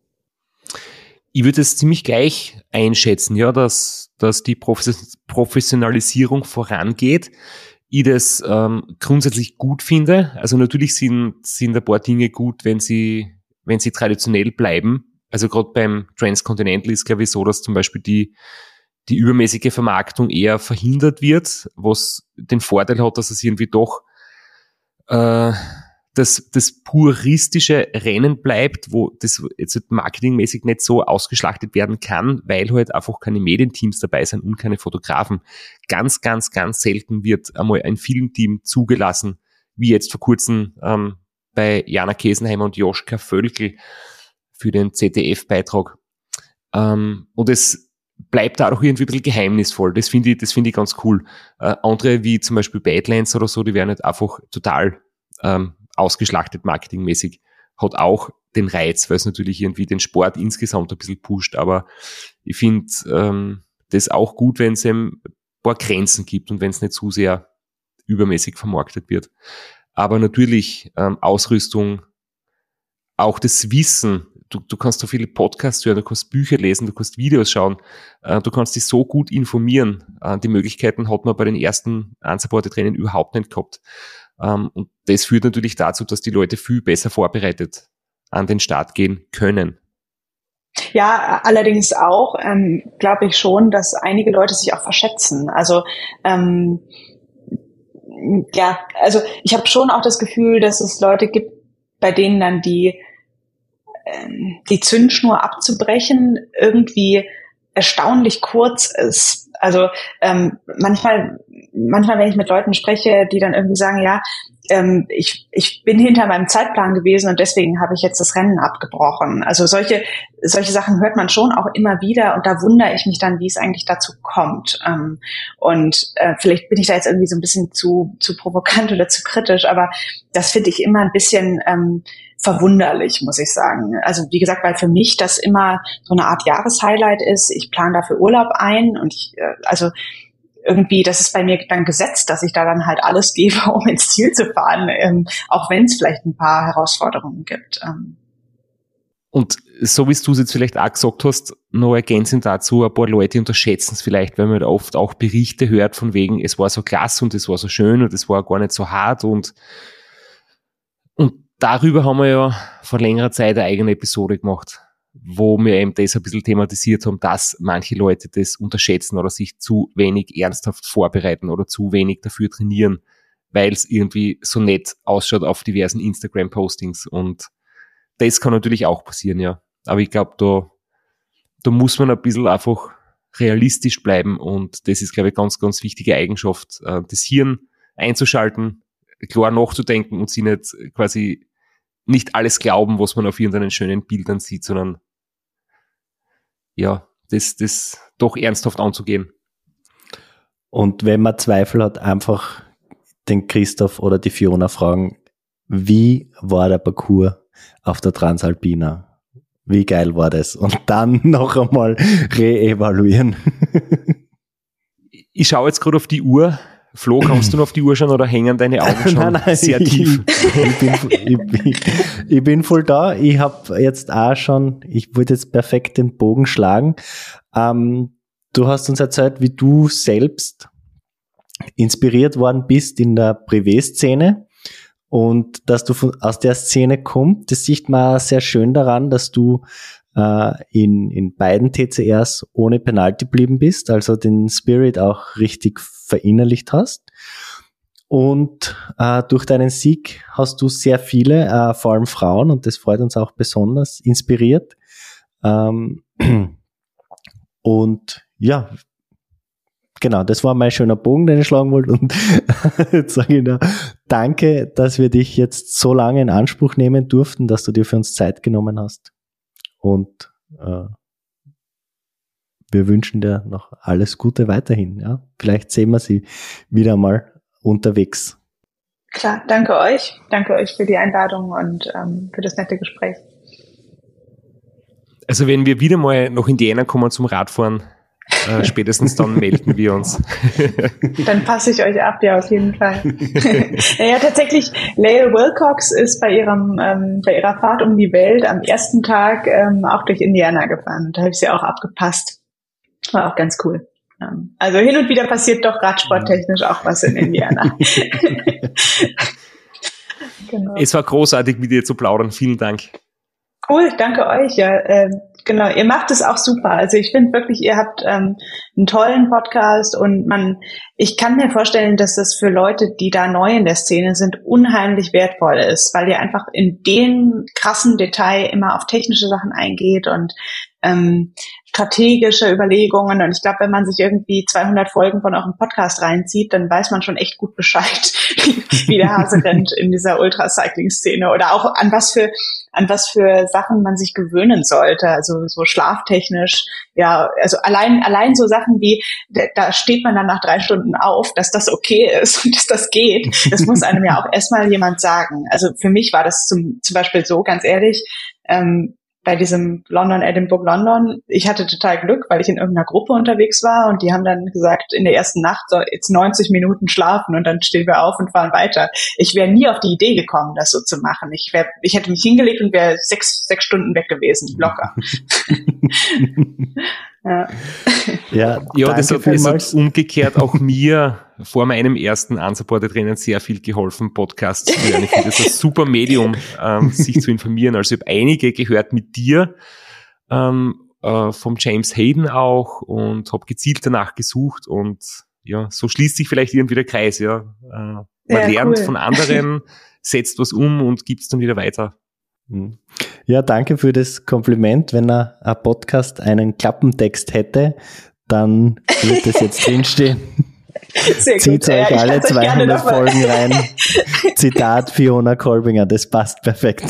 Ich würde es ziemlich gleich einschätzen, ja, dass, dass die Professionalisierung vorangeht. Ich das ähm, grundsätzlich gut finde. Also natürlich sind, sind ein paar Dinge gut, wenn sie, wenn sie traditionell bleiben. Also gerade beim Transcontinental ist, glaube ich, so, dass zum Beispiel die, die übermäßige Vermarktung eher verhindert wird, was den Vorteil hat, dass es irgendwie doch äh, das, das puristische Rennen bleibt, wo das jetzt marketingmäßig nicht so ausgeschlachtet werden kann, weil halt einfach keine Medienteams dabei sind und keine Fotografen. Ganz, ganz, ganz selten wird einmal ein Filmteam zugelassen, wie jetzt vor kurzem ähm, bei Jana Kesenheimer und Joschka Völkel für den Z D F-Beitrag. Ähm, und es bleibt da auch irgendwie ein bisschen geheimnisvoll. Das finde ich, das finde ich ganz cool. Äh, andere wie zum Beispiel Badlands oder so, die werden halt einfach total ähm, ausgeschlachtet marketingmäßig, hat auch den Reiz, weil es natürlich irgendwie den Sport insgesamt ein bisschen pusht, aber ich finde ähm, das auch gut, wenn es ein paar Grenzen gibt und wenn es nicht zu sehr übermäßig vermarktet wird. Aber natürlich ähm, Ausrüstung, auch das Wissen, du, du kannst so viele Podcasts hören, du kannst Bücher lesen, du kannst Videos schauen, äh, du kannst dich so gut informieren. Äh, die Möglichkeiten hat man bei den ersten Unsupported-Rennen überhaupt nicht gehabt. Um, und das führt natürlich dazu, dass die Leute viel besser vorbereitet an den Start gehen können. Ja, allerdings auch, ähm, glaube ich schon, dass einige Leute sich auch verschätzen. Also ähm, ja, also ich habe schon auch das Gefühl, dass es Leute gibt, bei denen dann die ähm, die Zündschnur abzubrechen irgendwie erstaunlich kurz ist. Also ähm, manchmal, manchmal, wenn ich mit Leuten spreche, die dann irgendwie sagen, ja, ähm, ich ich bin hinter meinem Zeitplan gewesen und deswegen habe ich jetzt das Rennen abgebrochen. Also solche solche Sachen hört man schon auch immer wieder und da wundere ich mich dann, wie es eigentlich dazu kommt. Ähm, und äh, vielleicht bin ich da jetzt irgendwie so ein bisschen zu zu provokant oder zu kritisch, aber das finde ich immer ein bisschen ähm, verwunderlich, muss ich sagen. Also wie gesagt, weil für mich das immer so eine Art Jahreshighlight ist. Ich plane dafür Urlaub ein und ich, also irgendwie, das ist bei mir dann gesetzt, dass ich da dann halt alles gebe, um ins Ziel zu fahren, ähm, auch wenn es vielleicht ein paar Herausforderungen gibt. Ähm. Und so wie du es jetzt vielleicht auch gesagt hast, noch ergänzend dazu, ein paar Leute unterschätzen es vielleicht, weil man oft auch Berichte hört von wegen, es war so klasse und es war so schön und es war gar nicht so hart und und darüber haben wir ja vor längerer Zeit eine eigene Episode gemacht. wo wir eben das ein bisschen thematisiert haben, dass manche Leute das unterschätzen oder sich zu wenig ernsthaft vorbereiten oder zu wenig dafür trainieren, weil es irgendwie so nett ausschaut auf diversen Instagram-Postings, und das kann natürlich auch passieren, ja. Aber ich glaube, da, da muss man ein bisschen einfach realistisch bleiben, und das ist, glaube ich, ganz, ganz wichtige Eigenschaft, äh, das Hirn einzuschalten, klar nachzudenken und sie nicht quasi nicht alles glauben, was man auf irgendeinen schönen Bildern sieht, sondern ja, das, das doch ernsthaft anzugehen. Und wenn man Zweifel hat, einfach den Christoph oder die Fiona fragen, wie war der Parcours auf der Transalpina? Wie geil war das? Und dann noch einmal reevaluieren. Ich schaue jetzt gerade auf die Uhr. Flo, kannst du noch auf die Uhr schauen oder hängen deine Augen schon nein, nein, sehr tief? Ich, ich, bin, ich, bin, ich bin voll da. Ich habe jetzt auch schon, ich wollte jetzt perfekt den Bogen schlagen. Ähm, du hast uns erzählt, wie du selbst inspiriert worden bist in der Privé-Szene und dass du von, aus der Szene kommst. Das sieht man sehr schön daran, dass du äh, in, in beiden T C Rs ohne Penalty geblieben bist, also den Spirit auch richtig verinnerlicht hast. Und äh, durch deinen Sieg hast du sehr viele, äh, vor allem Frauen, und das freut uns auch besonders, inspiriert. Ähm, und ja, genau, das war mein schöner Bogen, den ich schlagen wollte. Und jetzt sage ich dir danke, dass wir dich jetzt so lange in Anspruch nehmen durften, dass du dir für uns Zeit genommen hast. Und äh, wir wünschen dir noch alles Gute weiterhin. Ja? Vielleicht sehen wir sie wieder mal unterwegs. Klar, danke euch. Danke euch für die Einladung und ähm, für das nette Gespräch. Also wenn wir wieder mal nach Indiana kommen zum Radfahren, äh, spätestens dann melden wir uns. Dann passe ich euch ab, ja, auf jeden Fall. Naja, tatsächlich, Lael Wilcox ist bei ihrem ähm, bei ihrer Fahrt um die Welt am ersten Tag ähm, auch durch Indiana gefahren. Da habe ich sie auch abgepasst. War auch ganz cool. Also hin und wieder passiert doch radsporttechnisch auch was in Indiana. Genau. Es war großartig, mit dir zu plaudern. Vielen Dank. Cool, danke euch. Ja, äh, genau, ihr macht es auch super. Also ich finde wirklich, ihr habt ähm, einen tollen Podcast, und man, ich kann mir vorstellen, dass das für Leute, die da neu in der Szene sind, unheimlich wertvoll ist, weil ihr einfach in dem krassen Detail immer auf technische Sachen eingeht und ähm, strategische Überlegungen. Und ich glaube, wenn man sich irgendwie zweihundert Folgen von eurem Podcast reinzieht, dann weiß man schon echt gut Bescheid, wie der Hase rennt in dieser Ultracycling-Szene, oder auch an was für an was für Sachen man sich gewöhnen sollte, also so schlaftechnisch, ja, also allein allein so Sachen wie, da steht man dann nach drei Stunden auf, dass das okay ist und dass das geht, das muss einem ja auch erstmal jemand sagen. Also für mich war das zum, zum Beispiel so, ganz ehrlich, ähm, bei diesem London, Edinburgh, London, ich hatte total Glück, weil ich in irgendeiner Gruppe unterwegs war, und die haben dann gesagt, in der ersten Nacht soll jetzt neunzig Minuten schlafen und dann stehen wir auf und fahren weiter. Ich wäre nie auf die Idee gekommen, das so zu machen. Ich wär, ich hätte mich hingelegt und wäre sechs, sechs Stunden weg gewesen, locker. Ja, ja, ja, das hat, das hat umgekehrt auch mir vor meinem ersten Unsupported-Rennen sehr viel geholfen, Podcasts zu hören. Ich finde das ein super Medium, ähm, sich zu informieren. Also ich habe einige gehört mit dir, ähm, äh, vom James Hayden auch, und habe gezielt danach gesucht, und ja, so schließt sich vielleicht irgendwie der Kreis. Ja, äh, man ja, lernt cool. von anderen, setzt was um und gibt es dann wieder weiter. Ja, danke für das Kompliment. Wenn ein, ein Podcast einen Klappentext hätte, dann wird das jetzt drinstehen. Zieht euch ja, alle zweihundert Folgen rein. Zitat Fiona Kolbinger, das passt perfekt.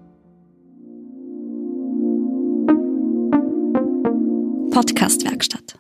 Podcast-Werkstatt.